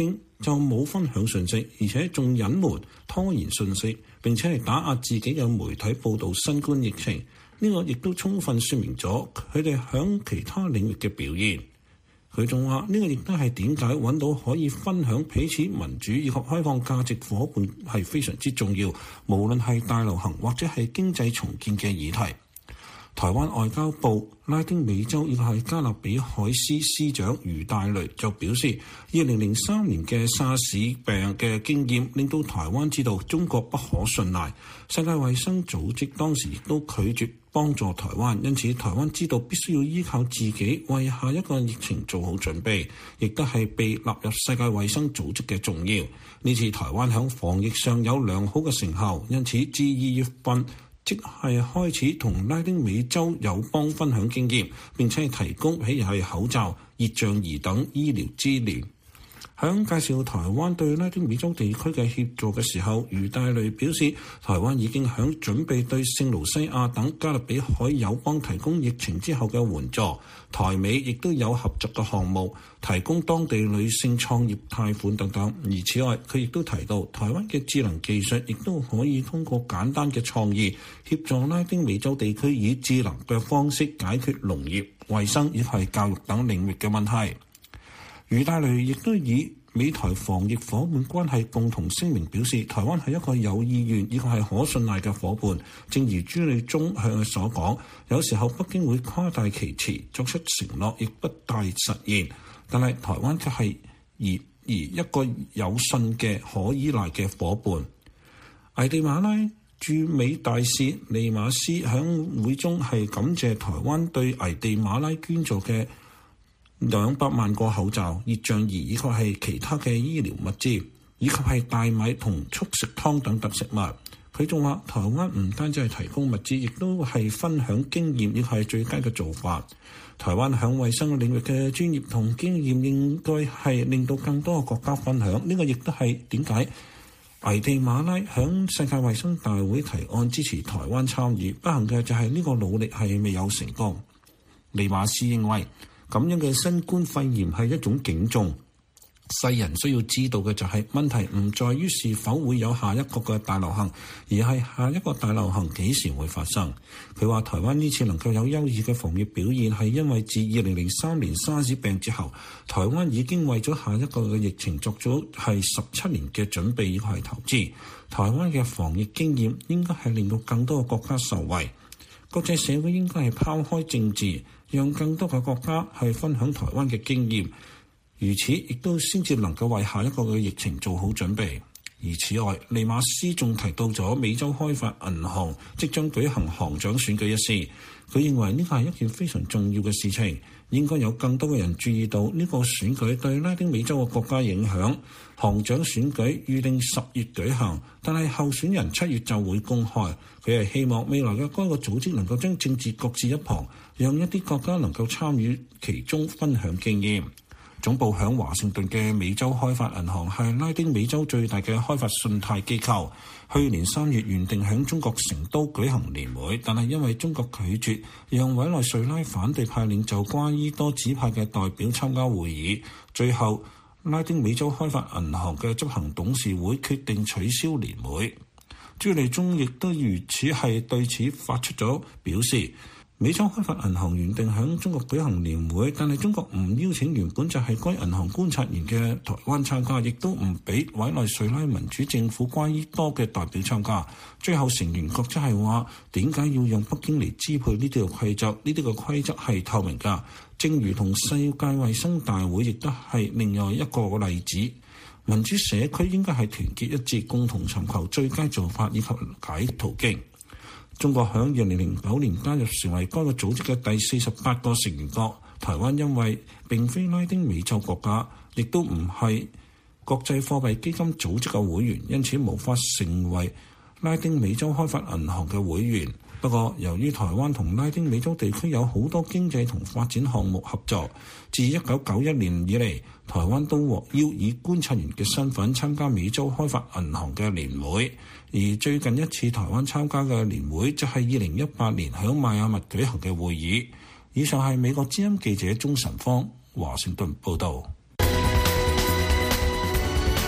Speaker 7: 就冇分享信息，而且仲隱瞞拖延信息，並且係打壓自己嘅媒體報導新冠疫情。呢、這個亦都充分說明咗佢哋響其他領域嘅表現。佢仲話：呢、這個亦都係點解揾到可以分享彼此民主以及開放價值夥伴係非常之重要，無論係大流行或者係經濟重建嘅議題。台灣外交部拉丁美洲以及係加勒比海司司長余大雷就表示，二零零三年嘅沙士病嘅經驗令到台灣知道中國不可信賴。世界衛生組織當時亦都拒絕幫助台灣，因此台灣知道必須要依靠自己為下一個疫情做好準備，亦都係被納入世界衛生組織嘅重要。呢次台灣喺防疫上有良好嘅成效，因此自二月份即係開始同拉丁美洲友邦分享經驗，並且係提供譬如係口罩、熱像儀等醫療資源。喺介紹台灣對拉丁美洲地區嘅協助嘅時候，余大雷表示，台灣已經響準備對聖盧西亞等加勒比海友邦提供疫情之後嘅援助。台美亦都有合作嘅項目，提供當地女性創業貸款等等。而此外，佢亦都提到台灣嘅智能技術亦都可以通過簡單嘅創意協助拉丁美洲地區以智能嘅方式解決農業、衛生以及教育等領域嘅問題。余大雷亦都以美台防疫夥伴關係共同聲明表示，台灣係一個有意願以及係可信賴嘅夥伴。正如朱立忠向佢所講，有時候北京會誇大其詞，作出承諾亦不大實現，但係台灣卻係而而一個有信嘅可依賴嘅夥伴。危地馬拉駐美大使利馬斯響會中係感謝台灣對危地馬拉捐助嘅兩百萬個口罩、熱像儀以及係其他嘅醫療物資，以及係大米同速食湯等特食物。佢仲話：台灣唔單止係提供物資，亦都係分享經驗，亦係最佳嘅做法。台灣響衛生領域嘅專業同經驗應該係令到更多嘅國家分享。呢、這個亦都係點解危地馬拉響世界衛生大會提案支持台灣參與。不幸嘅就係呢個努力係未有成功。利馬斯認為，咁樣嘅新冠肺炎係一種警鐘，世人需要知道嘅就係問題唔在於是否會有下一個嘅大流行，而係下一個大流行幾時會發生。佢話台灣呢次能夠有優異嘅防疫表現，係因為自二零零三年沙士病之後，台灣已經為咗下一個嘅疫情作咗係十七年嘅準備，亦係投資。台灣嘅防疫經驗應該係令到更多嘅國家受惠，國際社會應該係拋開政治，讓更多嘅國家係分享台灣嘅經驗，如此亦都先至能夠為下一個嘅疫情做好準備。而此外，利馬斯仲提到咗美洲開發銀行即將舉行行長選舉一事，佢認為呢個係一件非常重要嘅事情，應該有更多嘅人注意到呢個選舉對拉丁美洲嘅國家影響。行長選舉預定十月舉行，但係候選人七月就會公開。佢係希望未來嘅該個組織能夠將政治擱置一旁，讓一啲國家能夠參與其中分享經驗。總部響華盛頓嘅美洲開發銀行係拉丁美洲最大嘅開發信貸機構。去年三月原定響中國成都舉行年會，但係因為中國拒絕讓委內瑞拉反對派領袖瓜伊多指派嘅代表參加會議，最後拉丁美洲開發銀行嘅執行董事會決定取消年會。朱利忠亦都如此係對此發出咗表示。美洲開發銀行原定喺中國舉行年會，但係中國唔邀請原本就係該銀行觀察員嘅台灣參加，亦都唔俾委內瑞拉民主政府瓜伊多嘅代表參加。最後成員國即係話，點解要用北京嚟支配呢啲嘅規則？呢啲嘅規則係透明㗎，正如同世界衛生大會亦都係另外一個例子。民主社區應該係團結一致，共同尋求最佳做法以及解途徑。中國喺二零零九年加入成為該個組織嘅第四十八個成員國。台灣因為並非拉丁美洲國家，亦都唔係國際貨幣基金組織嘅會員，因此無法成為拉丁美洲開發銀行嘅會員。不過，由於台灣同拉丁美洲地區有好多經濟同發展項目合作，自一九九一年以嚟，台灣都獲邀以觀察員嘅身份參加美洲開發銀行嘅年會。而最近一次台灣參加嘅年會，就係二零一八年喺邁阿密舉行嘅會議。以上係美國之音記者鍾晨芳華盛頓報導。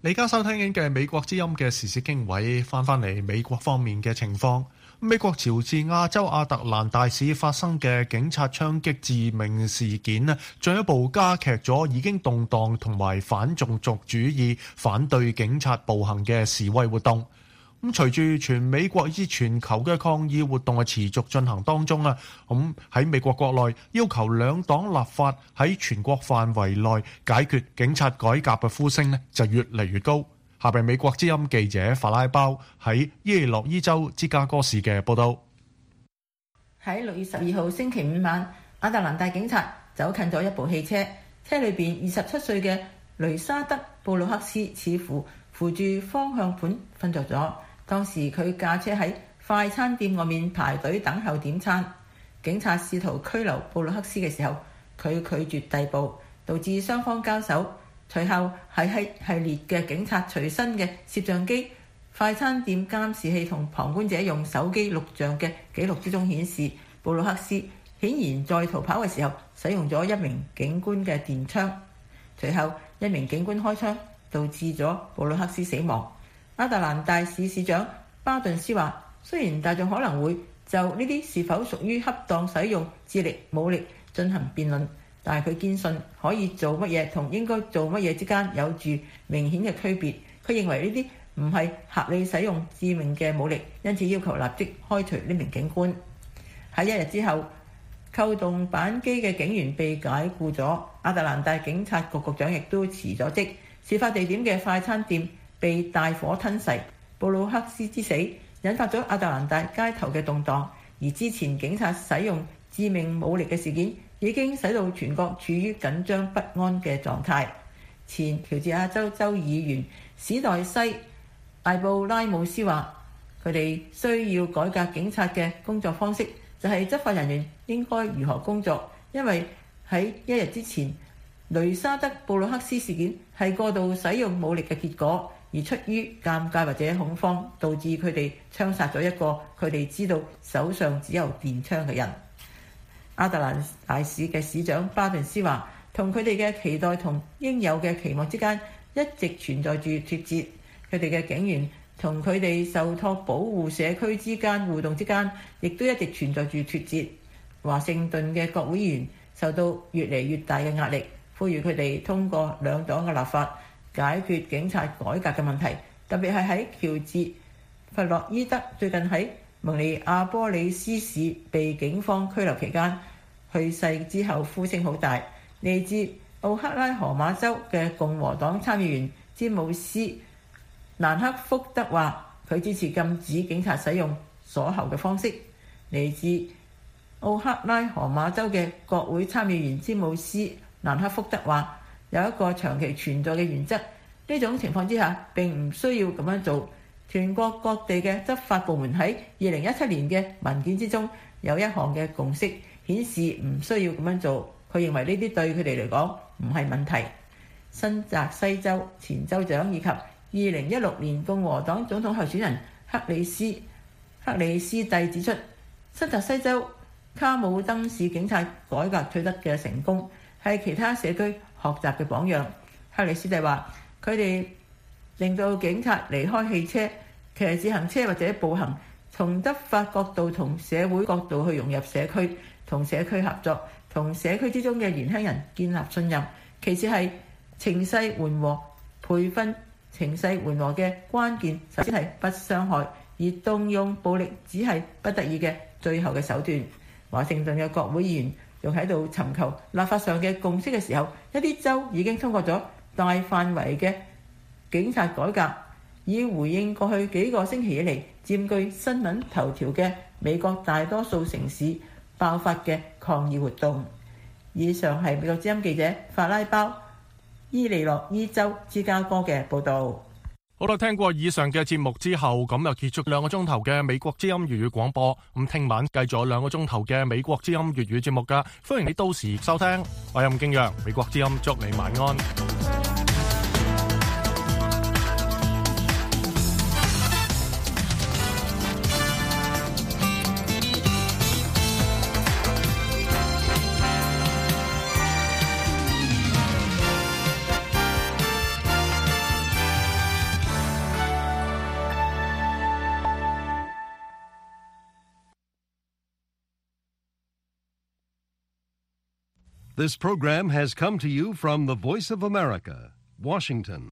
Speaker 1: 你而家收聽緊嘅美國之音嘅時事經緯，翻返嚟美國方面嘅情況。美國喬治亞州亞特蘭大市發生嘅警察槍擊致命事件呢，進一步加劇咗已經動盪同埋反種族主義、反對警察暴行嘅示威活動。咁隨住全美國以至全球嘅抗議活動係持續進行當中啊，咁喺美國國內要求兩黨立法喺全國範圍內解決警察改革嘅呼聲呢就越嚟越高。下邊美國之音記者法拉包喺耶洛伊州芝加哥市嘅報道。
Speaker 8: 喺六月十二號星期五晚，亞特蘭大警察走近咗一部汽車，車裏邊二十七歲嘅雷沙德布魯克斯似乎扶住方向盤瞓着咗。當時佢駕車喺快餐店外面排隊等候點餐，警察試圖拘留布魯克斯嘅時候，佢拒絕逮捕，導致雙方交手。隨後喺喺系列嘅警察隨身嘅攝像機、快餐店監視器同旁觀者用手機錄像嘅記錄之中顯示，布魯克斯顯然在逃跑嘅時候使用咗一名警官嘅電槍。隨後一名警官開槍，導致咗布魯克斯死亡。亞特蘭大市市長巴頓斯話，雖然大眾可能會就呢啲是否屬於恰當使用智力武力進行辯論，但係佢堅信可以做乜嘢同應該做乜嘢之間有住明顯嘅區別。佢認為呢啲唔係合理使用致命嘅武力，因此要求立即開除呢名警官。喺一日之後，扣動扳機嘅警員被解僱咗，亞特蘭大警察局局長亦都辭咗職。事發地點嘅快餐店被大火吞噬，布魯克斯之死引發咗亞特蘭大街頭嘅動盪，而之前警察使用致命武力嘅事件已經使到全國處於緊張不安嘅狀態。前喬治亞州州議員史代西艾布拉姆斯話，佢哋需要改革警察嘅工作方式，就係執法人員應該如何工作，因為喺一日之前雷沙德布魯克斯事件係過度使用武力嘅結果，而出於尷尬或者恐慌，導致佢哋槍殺咗一個佢哋知道手上只有電槍嘅人。亞特蘭大市嘅市長巴頓斯話，同佢哋嘅期待同應有嘅期望之間一直存在住脫節，佢哋嘅警員同佢哋受託保護社區之間互動之間亦都一直存在住脫節。華盛頓嘅國會議員受到越嚟越大嘅壓力，呼籲佢哋通過兩黨嘅立法解決警察改革嘅問題，特別係喺喬治弗洛伊德最近喺蒙尼亞波里斯市被警方拘留期間去世之後，呼聲好大。嚟自奧克拉荷馬州嘅共和黨參議員詹姆斯蘭克福德話，佢支持禁止警察使用鎖喉嘅方式。嚟自奧克拉荷馬州嘅國會參議員詹姆斯蘭克福德話，有一個長期存在嘅原則，呢種情況之下並唔需要咁樣做。全國各地嘅執法部門喺二零一七年嘅文件之中有一項嘅共識，顯示唔需要咁樣做。佢認為呢啲對佢哋嚟講唔係問題。新澤西州前州長以及二零一六年共和黨總統候選人克里斯克里斯蒂指出，新澤西州卡姆登市警察改革取得嘅成功係其他社區學習嘅榜樣。克里斯蒂話，佢哋令到警察離開汽車、騎自行車或者步行，從執法角度同社會角度去融入社區，同社區合作，同社區之中嘅年輕人建立信任。其次係情勢緩和，培訓情勢緩和嘅關鍵首先係不傷害，而動用暴力只係不得已嘅最後嘅手段。華盛頓嘅國會議員仲喺度尋求立法上嘅共識嘅時候，一啲州已經通過咗大範圍嘅警察改革，以回應過去幾個星期以嚟佔據新聞頭條嘅美國大多數城市爆發嘅抗議活動。以上係美國之音記者法拉包伊利諾伊州芝加哥嘅報導。
Speaker 1: 好啦，聽過以上嘅節目之後，咁又結束兩個鐘頭嘅美國之音粵語廣播。咁聽晚繼續有兩個鐘頭嘅美國之音粵語節目噶，歡迎你到時收聽。我係任敬陽，美國之音祝你晚安。
Speaker 13: This program has come to you from the Voice of America, Washington.